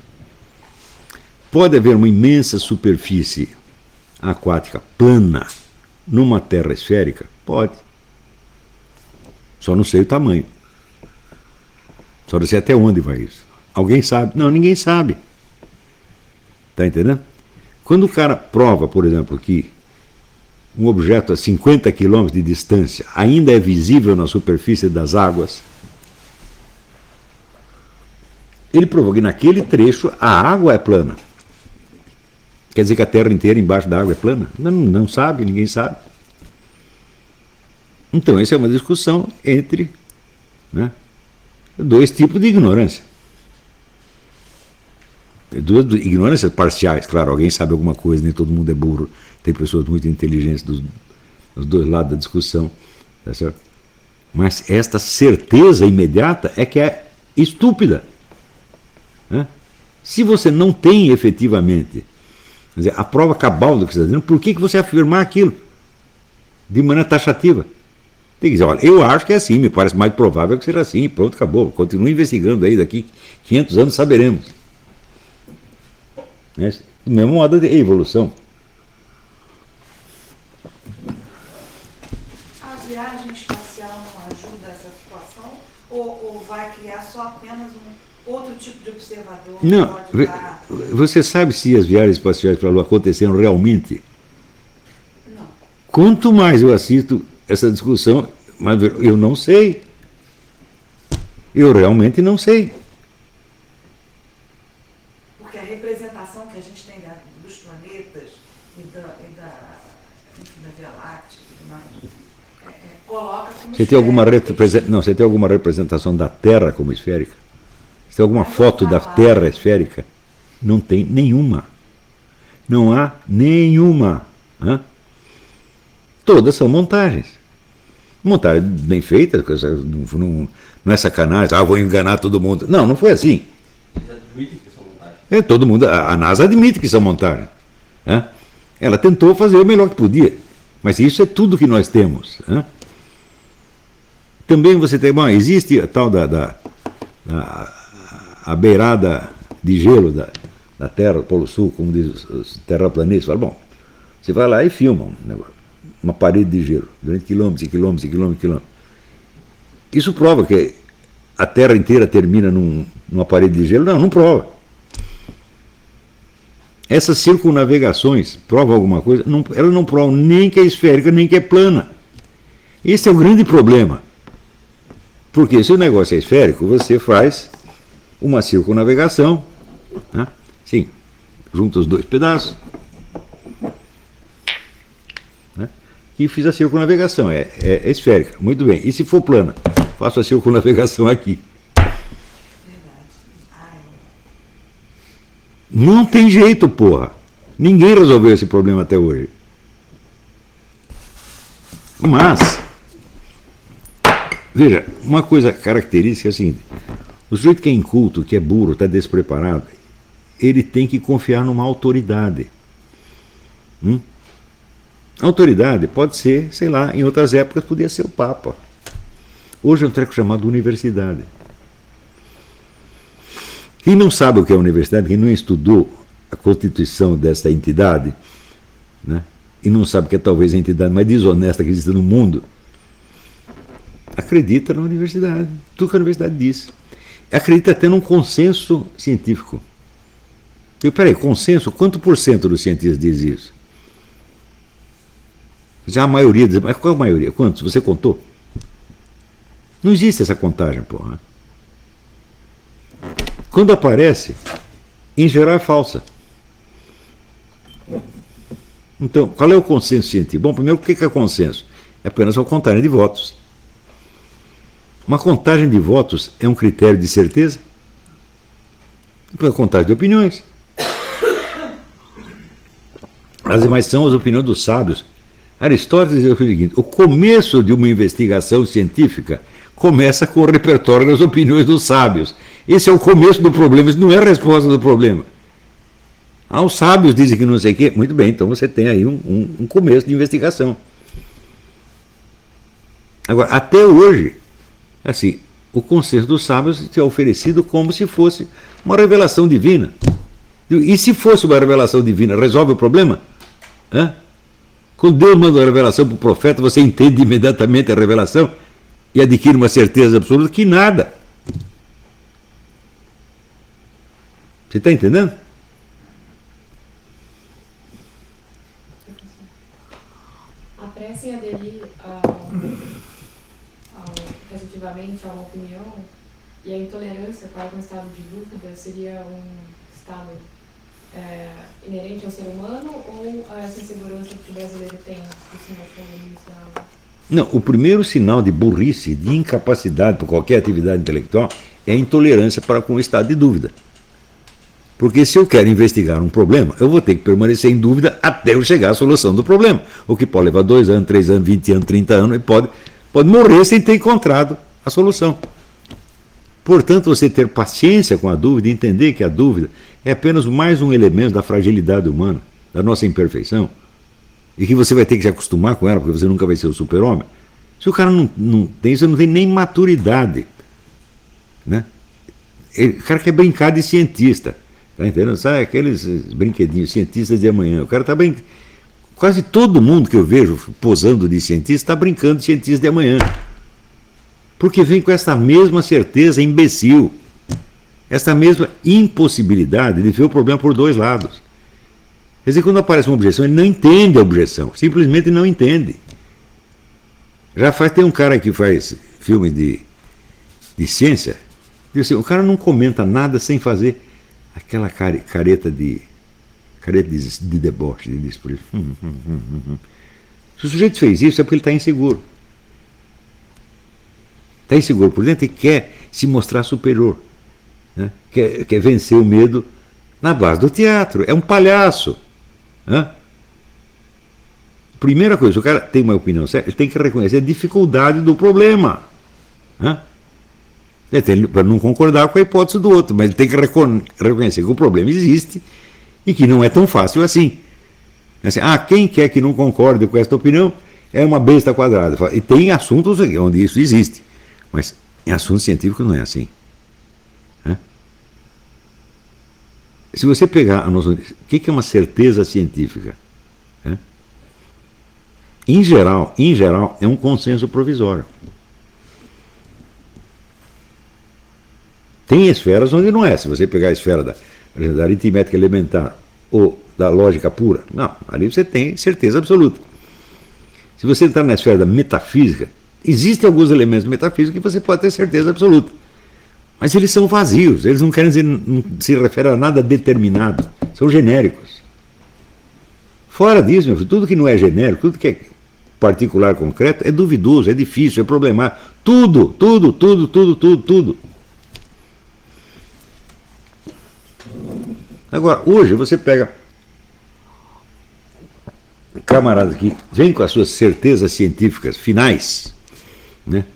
Pode haver uma imensa superfície aquática plana numa Terra esférica? Pode. Só não sei o tamanho. Só não sei até onde vai isso. Alguém sabe? Não, ninguém sabe. Está entendendo? Quando o cara prova, por exemplo, que um objeto a 50 quilômetros de distância ainda é visível na superfície das águas, ele provou que naquele trecho a água é plana. Quer dizer que a Terra inteira embaixo da água é plana? Não sabe, ninguém sabe. Então, essa é uma discussão entre, né, dois tipos de ignorância. Duas ignorâncias parciais, claro, alguém sabe alguma coisa, nem todo mundo é burro. Tem pessoas muito inteligentes dos dois lados da discussão. Tá certo? Mas esta certeza imediata é que é estúpida. Né? Se você não tem efetivamente, quer dizer, a prova cabal do que você está dizendo, por que você afirmar aquilo de maneira taxativa? Tem que dizer, olha, eu acho que é assim, me parece mais provável que seja assim, pronto, acabou. Continue investigando aí, daqui 500 anos saberemos. Né? Do mesmo modo de evolução. A viagem espacial não ajuda essa situação? Ou vai criar só apenas um outro tipo de observador? Não, pode dar... você sabe se as viagens espaciais para a Lua aconteceram realmente? Não. Quanto mais eu assisto essa discussão, mas eu não sei. Eu realmente não sei. Porque a representação que a gente tem dos planetas e da Via Láctea e tudo mais, coloca como Você tem alguma representação da Terra como esférica? Você tem alguma foto da Terra esférica? Não tem nenhuma. Não há nenhuma. Hã? Todas são montagens. Montagem bem feita, não é sacanagem, vou enganar todo mundo. Não, não foi assim. Eles admitem que são montagens. Todo mundo, a NASA admite que são montagens. Né? Ela tentou fazer o melhor que podia, mas isso é tudo que nós temos. Né? Também você tem, existe a tal a beirada de gelo da Terra, do Polo Sul, como diz os terraplanistas. Fala, bom, você vai lá e filma um negócio. Uma parede de gelo, durante quilômetros e quilômetros e quilômetros e quilômetros. Isso prova que a Terra inteira termina numa parede de gelo? Não, não prova. Essas circunnavegações provam alguma coisa? Não, elas não provam nem que é esférica, nem que é plana. Esse é o grande problema. Porque se o negócio é esférico, você faz uma circunnavegação, né? Sim, junta os dois pedaços, e fiz a circunnavegação. É esférica. Muito bem. E se for plana? Faço a circunnavegação aqui. Não tem jeito, porra. Ninguém resolveu esse problema até hoje. Mas, veja, uma coisa característica é a seguinte: o sujeito que é inculto, que é burro, está despreparado, ele tem que confiar numa autoridade. A autoridade pode ser, sei lá, em outras épocas podia ser o Papa. Hoje é um treco chamado universidade. Quem não sabe o que é universidade, quem não estudou a constituição dessa entidade, né, e não sabe que é talvez a entidade mais desonesta que existe no mundo, acredita na universidade, tudo que a universidade diz. Acredita até num consenso científico. E peraí, consenso? Quanto por cento dos cientistas diz isso? Já a maioria diz, mas qual é a maioria? Quantos? Você contou? Não existe essa contagem, porra. Quando aparece, em geral é falsa. Então, qual é o consenso científico? Bom, primeiro, o que é consenso? É apenas uma contagem de votos. Uma contagem de votos é um critério de certeza? É uma contagem de opiniões. As demais são as opiniões dos sábios. Aristóteles dizia o seguinte: o começo de uma investigação científica começa com o repertório das opiniões dos sábios. Esse é o começo do problema, isso não é a resposta do problema. Os sábios dizem que não sei o quê. Muito bem, então você tem aí um começo de investigação. Agora, até hoje, assim, o consenso dos sábios é oferecido como se fosse uma revelação divina. E se fosse uma revelação divina, resolve o problema? Quando Deus manda uma revelação para o profeta, você entende imediatamente a revelação e adquire uma certeza absoluta que nada. Você está entendendo? A pressa em aderir positivamente a uma opinião e a intolerância para um estado de dúvida seria um estado inerente ao ser humano ou essa insegurança que o brasileiro tem por cima da Não, o primeiro sinal de burrice, de incapacidade para qualquer atividade intelectual é a intolerância para com o estado de dúvida. Porque se eu quero investigar um problema, eu vou ter que permanecer em dúvida até eu chegar à solução do problema. O que pode levar 2 anos, 3 anos, 20 anos, 30 anos, e pode morrer sem ter encontrado a solução. Portanto, você ter paciência com a dúvida e entender que a dúvida é apenas mais um elemento da fragilidade humana, da nossa imperfeição, e que você vai ter que se acostumar com ela, porque você nunca vai ser o super-homem. Se o cara não tem isso, não tem nem maturidade. Né? O cara quer brincar de cientista. Tá entendendo? Sabe aqueles brinquedinhos, cientistas de amanhã. O cara está bem. Quase todo mundo que eu vejo posando de cientista está brincando de cientista de amanhã. Porque vem com essa mesma certeza imbecil, essa mesma impossibilidade de ver o problema por dois lados. Quer dizer, quando aparece uma objeção, ele não entende a objeção, simplesmente não entende. Tem um cara que faz filme de ciência, diz assim, o cara não comenta nada sem fazer aquela careta de deboche, ele diz por isso. Se o sujeito fez isso é porque ele está inseguro. Está inseguro por dentro e quer se mostrar superior. Né? Quer vencer o medo na base do teatro. É um palhaço. Né? Primeira coisa, o cara tem uma opinião certa, ele tem que reconhecer a dificuldade do problema. Né? Para não concordar com a hipótese do outro, mas ele tem que reconhecer que o problema existe e que não é tão fácil assim. Assim, quem quer que não concorde com esta opinião é uma besta quadrada. E tem assuntos onde isso existe, mas em assunto científico não é assim. Né? Se você pegar a noção de o que é uma certeza científica, né? Em geral, é um consenso provisório. Tem esferas onde não é. Se você pegar a esfera da aritmética elementar ou da lógica pura, não, ali você tem certeza absoluta. Se você entrar na esfera da metafísica, existem alguns elementos metafísicos que você pode ter certeza absoluta. Mas eles são vazios, eles não querem dizer, não se referem a nada determinado, são genéricos. Fora disso, meu filho, tudo que não é genérico, tudo que é particular, concreto, é duvidoso, é difícil, é problemático. Tudo. Agora, hoje você pega camarada que vem com as suas certezas científicas finais, né?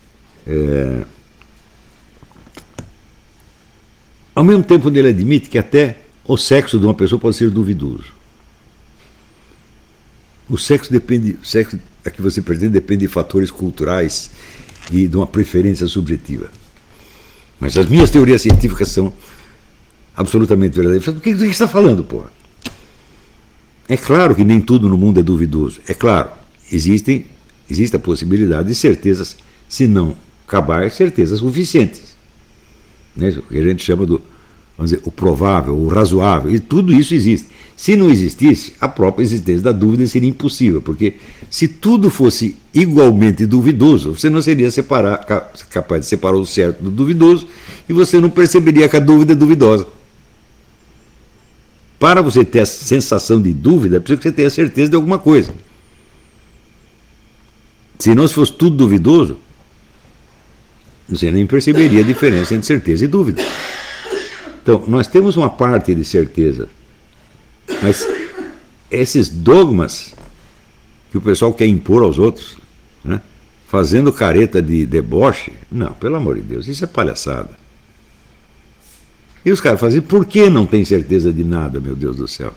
Ao mesmo tempo ele admite que até o sexo de uma pessoa pode ser duvidoso. O sexo a que você pretende depende de fatores culturais e de uma preferência subjetiva. Mas as minhas teorias científicas são absolutamente verdadeiras. Do que você está falando, porra? É claro que nem tudo no mundo é duvidoso. É claro, existe a possibilidade de certezas, se não acabar, certezas suficientes. Né? O que a gente chama do, vamos dizer, o provável, o razoável, e tudo isso existe. Se não existisse, a própria existência da dúvida seria impossível, porque se tudo fosse igualmente duvidoso, você não seria capaz de separar o certo do duvidoso e você não perceberia que a dúvida é duvidosa. Para você ter a sensação de dúvida, é preciso que você tenha certeza de alguma coisa. Se não fosse tudo duvidoso, você nem perceberia a diferença entre certeza e dúvida. Então, nós temos uma parte de certeza, mas esses dogmas que o pessoal quer impor aos outros, né, fazendo careta de deboche, não, pelo amor de Deus, isso é palhaçada. E os caras fazem, por que não tem certeza de nada, meu Deus do céu?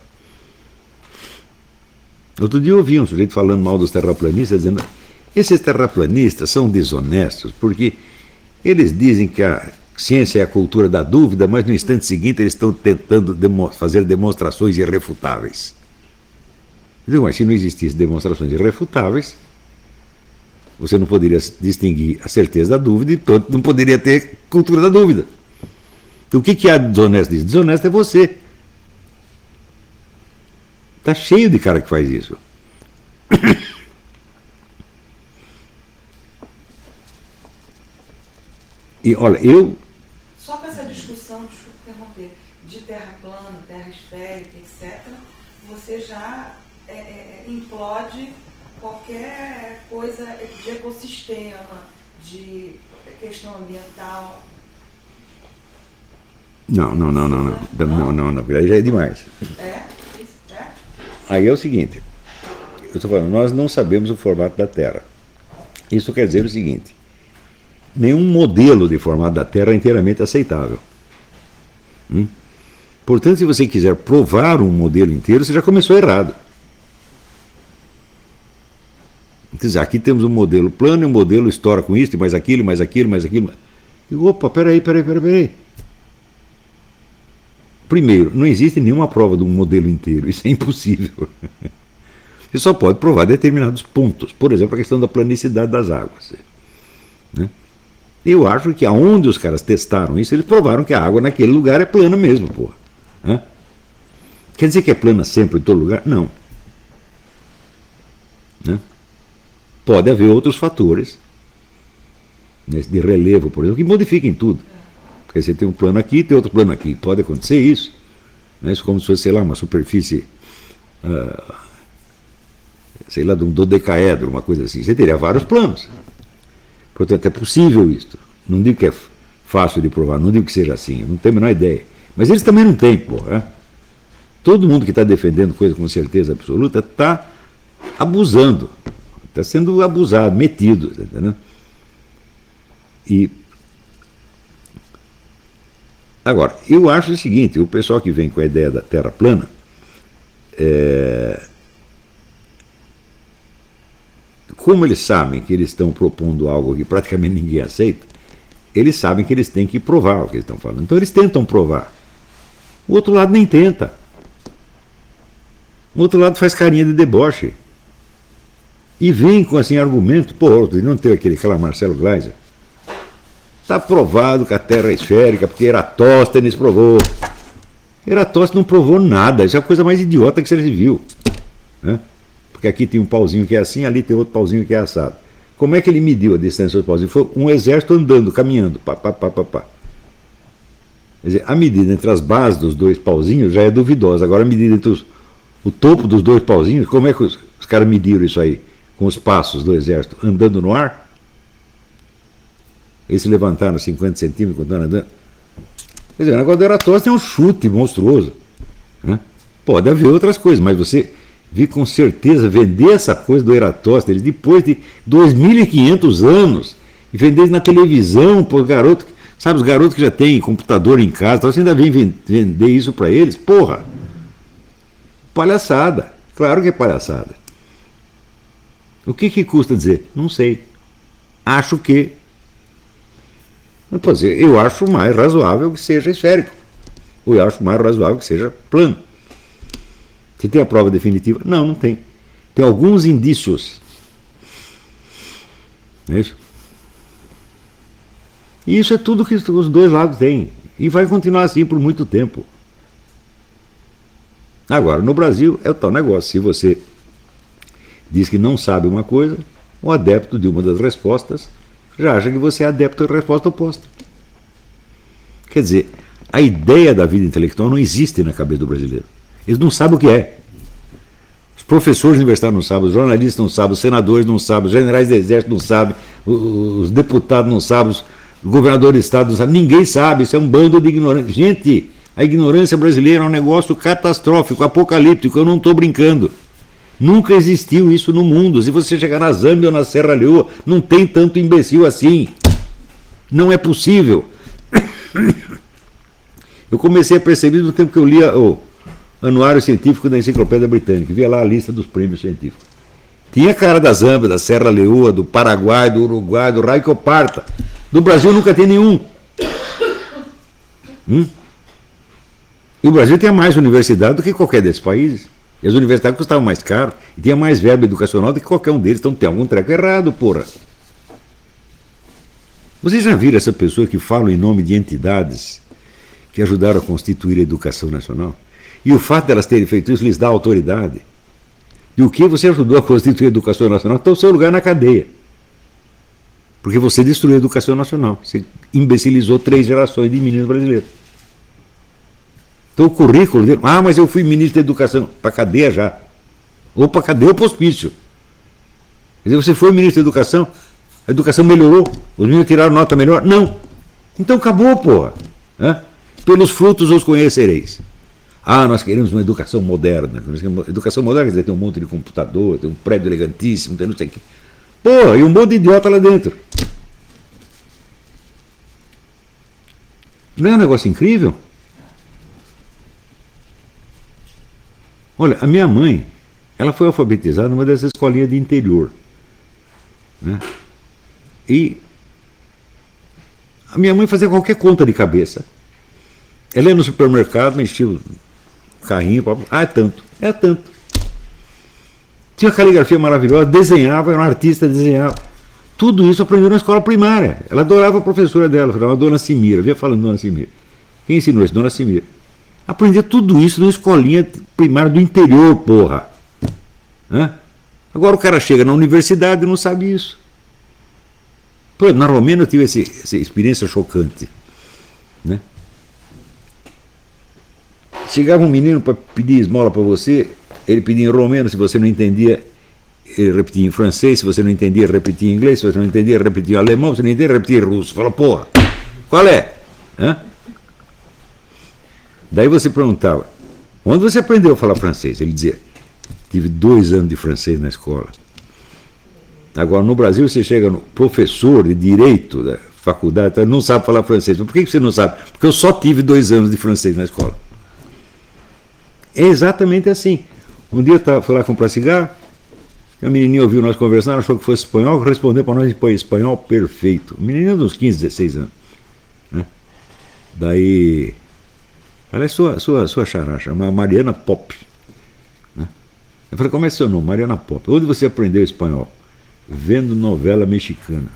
Outro dia eu ouvi um sujeito falando mal dos terraplanistas, dizendo, esses terraplanistas são desonestos, porque eles dizem que a ciência é a cultura da dúvida, mas no instante seguinte eles estão tentando fazer demonstrações irrefutáveis. Eu digo, mas se não existissem demonstrações irrefutáveis, você não poderia distinguir a certeza da dúvida e portanto não poderia ter cultura da dúvida. Então o que há de desonesto disso? Desonesto é você. Está cheio de cara que faz isso. E olha, Só com essa discussão, desculpa interromper, de terra plana, terra esférica, etc., você já implode qualquer coisa de ecossistema, de questão ambiental. Não, aí já é demais. É? Aí é o seguinte, eu estou falando, nós não sabemos o formato da Terra. Isso quer dizer o seguinte, nenhum modelo de formato da Terra é inteiramente aceitável. Portanto, se você quiser provar um modelo inteiro, você já começou errado. Quer dizer, aqui temos um modelo plano e um modelo estoura com isso, mais aquilo, mais aquilo, mais aquilo. E, opa, peraí. Primeiro, não existe nenhuma prova de um modelo inteiro, isso é impossível. Você só pode provar determinados pontos, por exemplo, a questão da planicidade das águas. Né? Eu acho que aonde os caras testaram isso, eles provaram que a água naquele lugar é plana mesmo, porra. Né? Quer dizer que é plana sempre em todo lugar? Não. Né? Pode haver outros fatores, né, de relevo, por exemplo, que modifiquem tudo. Porque você tem um plano aqui, tem outro plano aqui. Pode acontecer isso. Né? Isso como se fosse, sei lá, uma superfície, sei lá, de um dodecaedro, uma coisa assim. Você teria vários planos. Portanto, é possível isso. Não digo que é fácil de provar, não digo que seja assim, eu não tenho a menor ideia. Mas eles também não têm, porra. Todo mundo que está defendendo coisa com certeza absoluta está abusando. Está sendo abusado, metido. Entendeu? E agora, eu acho o seguinte, o pessoal que vem com a ideia da Terra plana, como eles sabem que eles estão propondo algo que praticamente ninguém aceita, eles sabem que eles têm que provar o que eles estão falando. Então eles tentam provar. O outro lado nem tenta. O outro lado faz carinha de deboche. E vem com assim argumento, não tem aquela Marcelo Gleiser. Está provado que a Terra é esférica, porque Eratóstenes provou. Eratóstenes não provou nada, isso é a coisa mais idiota que você já viu. Né? Porque aqui tem um pauzinho que é assim, ali tem outro pauzinho que é assado. Como é que ele mediu a distância dos pauzinhos? Foi um exército andando, caminhando, pá. Quer dizer, a medida entre as bases dos dois pauzinhos já é duvidosa. Agora a medida entre o topo dos dois pauzinhos, como é que os caras mediram isso aí? Com os passos do exército andando no ar? Eles se levantaram 50 centímetros quando estavam andando. Quer dizer, o negócio do Eratóstenes é um chute monstruoso. Né? Pode haver outras coisas, mas você vi com certeza vender essa coisa do Eratóstenes depois de 2.500 anos e vender isso na televisão por garoto, sabe, os garotos que já têm computador em casa, então você ainda vem vender isso para eles? Porra! Palhaçada, claro que é palhaçada. O que custa dizer? Não sei. Acho que. Eu acho mais razoável que seja esférico. Ou eu acho mais razoável que seja plano. Você tem a prova definitiva? Não, não tem. Tem alguns indícios. Não é isso? E isso é tudo que os dois lados têm. E vai continuar assim por muito tempo. Agora, no Brasil é o tal negócio. Se você diz que não sabe uma coisa, o adepto de uma das respostas já acha que você é adepto da resposta oposta. Quer dizer, a ideia da vida intelectual não existe na cabeça do brasileiro. Eles não sabem o que é. Os professores universitários não sabem, os jornalistas não sabem, os senadores não sabem, os generais do exército não sabem, os deputados não sabem, os governadores de estado não sabem, ninguém sabe, isso é um bando de ignorantes. Gente, a ignorância brasileira é um negócio catastrófico, apocalíptico, eu não estou brincando. Nunca existiu isso no mundo. Se você chegar na Zâmbia ou na Serra Leoa, não tem tanto imbecil assim. Não é possível. Eu comecei a perceber no tempo que eu lia o Anuário Científico da Enciclopédia Britânica, via lá a lista dos prêmios científicos. Tinha cara da Zâmbia, da Serra Leoa, do Paraguai, do Uruguai, do raio que eu parta. Do Brasil nunca tem nenhum. E o Brasil tinha mais universidade do que qualquer desses países. E as universidades custavam mais caro e tinha mais verba educacional do que qualquer um deles. Então tem algum treco errado, porra. Vocês já viram essa pessoa que fala em nome de entidades que ajudaram a constituir a educação nacional? E o fato delas terem feito isso lhes dá autoridade. E o que você ajudou a constituir a educação nacional está o seu lugar na cadeia. Porque você destruiu a educação nacional. Você imbecilizou 3 gerações de meninos brasileiros. Então o currículo dele, mas eu fui ministro da educação, para a cadeia já. Ou para a cadeia ou para o hospício. Quer dizer, você foi ministro da educação, a educação melhorou, os meninos tiraram nota melhor? Não. Então acabou, porra. Pelos frutos os conhecereis. Nós queremos uma educação moderna. Educação moderna quer dizer, tem um monte de computador, tem um prédio elegantíssimo, tem não sei o quê. Porra, e um monte de idiota lá dentro. Não é um negócio incrível? Olha, a minha mãe, ela foi alfabetizada numa dessas escolinhas de interior. Né? E a minha mãe fazia qualquer conta de cabeça. Ela ia no supermercado, enchia o carrinho, é tanto, é tanto. Tinha caligrafia maravilhosa, desenhava, era uma artista, desenhava. Tudo isso aprendeu na escola primária. Ela adorava a professora dela, chamava Dona Simira, via falando Dona Simira. Quem ensinou isso? Dona Simira. Aprendia tudo isso numa escolinha primária do interior, porra. Agora o cara chega na universidade e não sabe isso. Pô, na Romênia eu tive essa experiência chocante. Né? Chegava um menino para pedir esmola para você, ele pedia em romeno, se você não entendia, ele repetia em francês, se você não entendia, ele repetia em inglês, se você não entendia, ele repetia em alemão, se você não entendia, ele repetia em russo. Fala, porra, qual é? Daí você perguntava, onde você aprendeu a falar francês? Ele dizia, tive 2 anos de francês na escola. Agora, no Brasil, você chega no professor de direito da faculdade, não sabe falar francês. Mas por que você não sabe? Porque eu só tive 2 anos de francês na escola. É exatamente assim. Um dia eu fui lá comprar cigarro, a menininha ouviu nós conversando, achou que fosse espanhol, respondeu para nós em espanhol perfeito. O menino de uns 15, 16 anos. Né? Daí... Ela é sua xará, chama Mariana Pop. Né? Eu falei, como é seu nome? Mariana Pop. Onde você aprendeu espanhol? Vendo novela mexicana.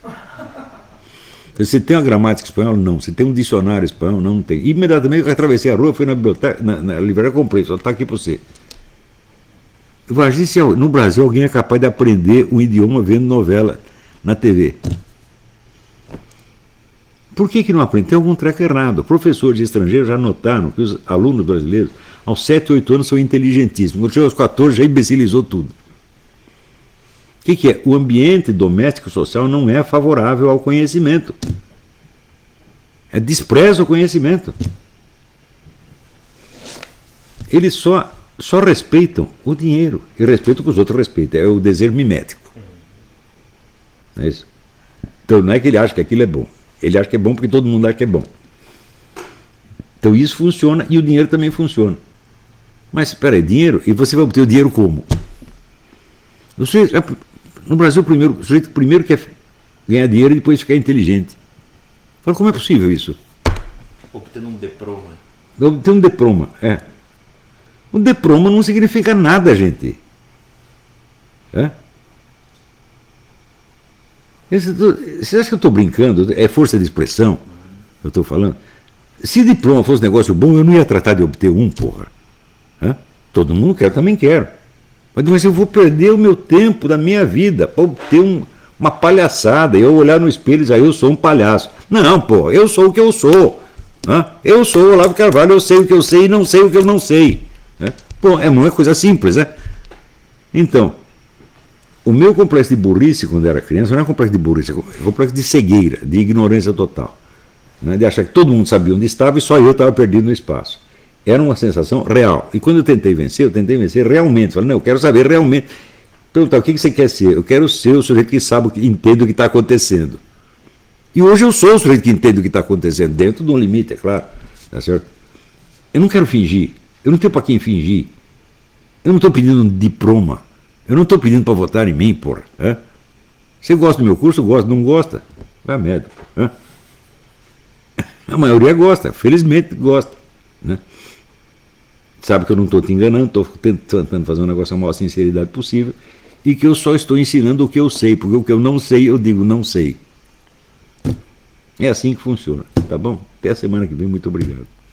Você tem uma gramática espanhola? Não. Você tem um dicionário espanhol? Não tem. Imediatamente eu atravessei a rua, fui na biblioteca, na livraria, comprei, só está aqui para você. Imagina se no Brasil alguém é capaz de aprender um idioma vendo novela na TV. Por que não aprende? Tem algum treco errado. Professores de estrangeiro já notaram que os alunos brasileiros, aos 7, 8 anos, são inteligentíssimos. Quando chegou aos 14, já imbecilizou tudo. O que é? O ambiente doméstico social não é favorável ao conhecimento. Despreza o conhecimento. Ele só só respeitam o dinheiro e respeitam o que os outros respeitam. É o desejo mimético. Não é isso? Então não é que ele acha que aquilo é bom. Ele acha que é bom porque todo mundo acha que é bom. Então isso funciona e o dinheiro também funciona. Mas espera aí, dinheiro? E você vai obter o dinheiro como? No Brasil, o sujeito primeiro quer ganhar dinheiro e depois ficar inteligente. Fala, como é possível isso? Obtendo um diploma. Obter um diploma, é. Um diploma não significa nada, gente. É? Você acha que eu estou brincando? É força de expressão? Eu estou falando. Se diploma fosse um negócio bom, eu não ia tratar de obter um, porra. É? Todo mundo quer, eu também quero. Mas eu vou perder o meu tempo da minha vida para obter uma palhaçada. Eu olhar no espelho e dizer, eu sou um palhaço. Não, pô, eu sou o que eu sou. Eu sou o Olavo Carvalho, eu sei o que eu sei e não sei o que eu não sei. Pô, é uma coisa simples, né? Então, o meu complexo de burrice quando era criança não é complexo de burrice, é complexo de cegueira, de ignorância total. Né? De achar que todo mundo sabia onde estava e só eu estava perdido no espaço. Era uma sensação real. E quando eu tentei vencer realmente. Falei, não, eu quero saber realmente. Perguntar, o que você quer ser? Eu quero ser o sujeito que sabe, que entende o que está acontecendo. E hoje eu sou o sujeito que entende o que está acontecendo, dentro de um limite, é claro. Tá certo? Eu não quero fingir. Eu não tenho para quem fingir. Eu não estou pedindo um diploma. Eu não estou pedindo para votar em mim, porra. Você gosta do meu curso? Gosta. Não gosta? Vai a merda. A maioria gosta. Felizmente gosta. Né? Sabe que eu não estou te enganando, estou tentando fazer um negócio com a maior sinceridade possível e que eu só estou ensinando o que eu sei, porque o que eu não sei, eu digo não sei. É assim que funciona, tá bom? Até a semana que vem, muito obrigado.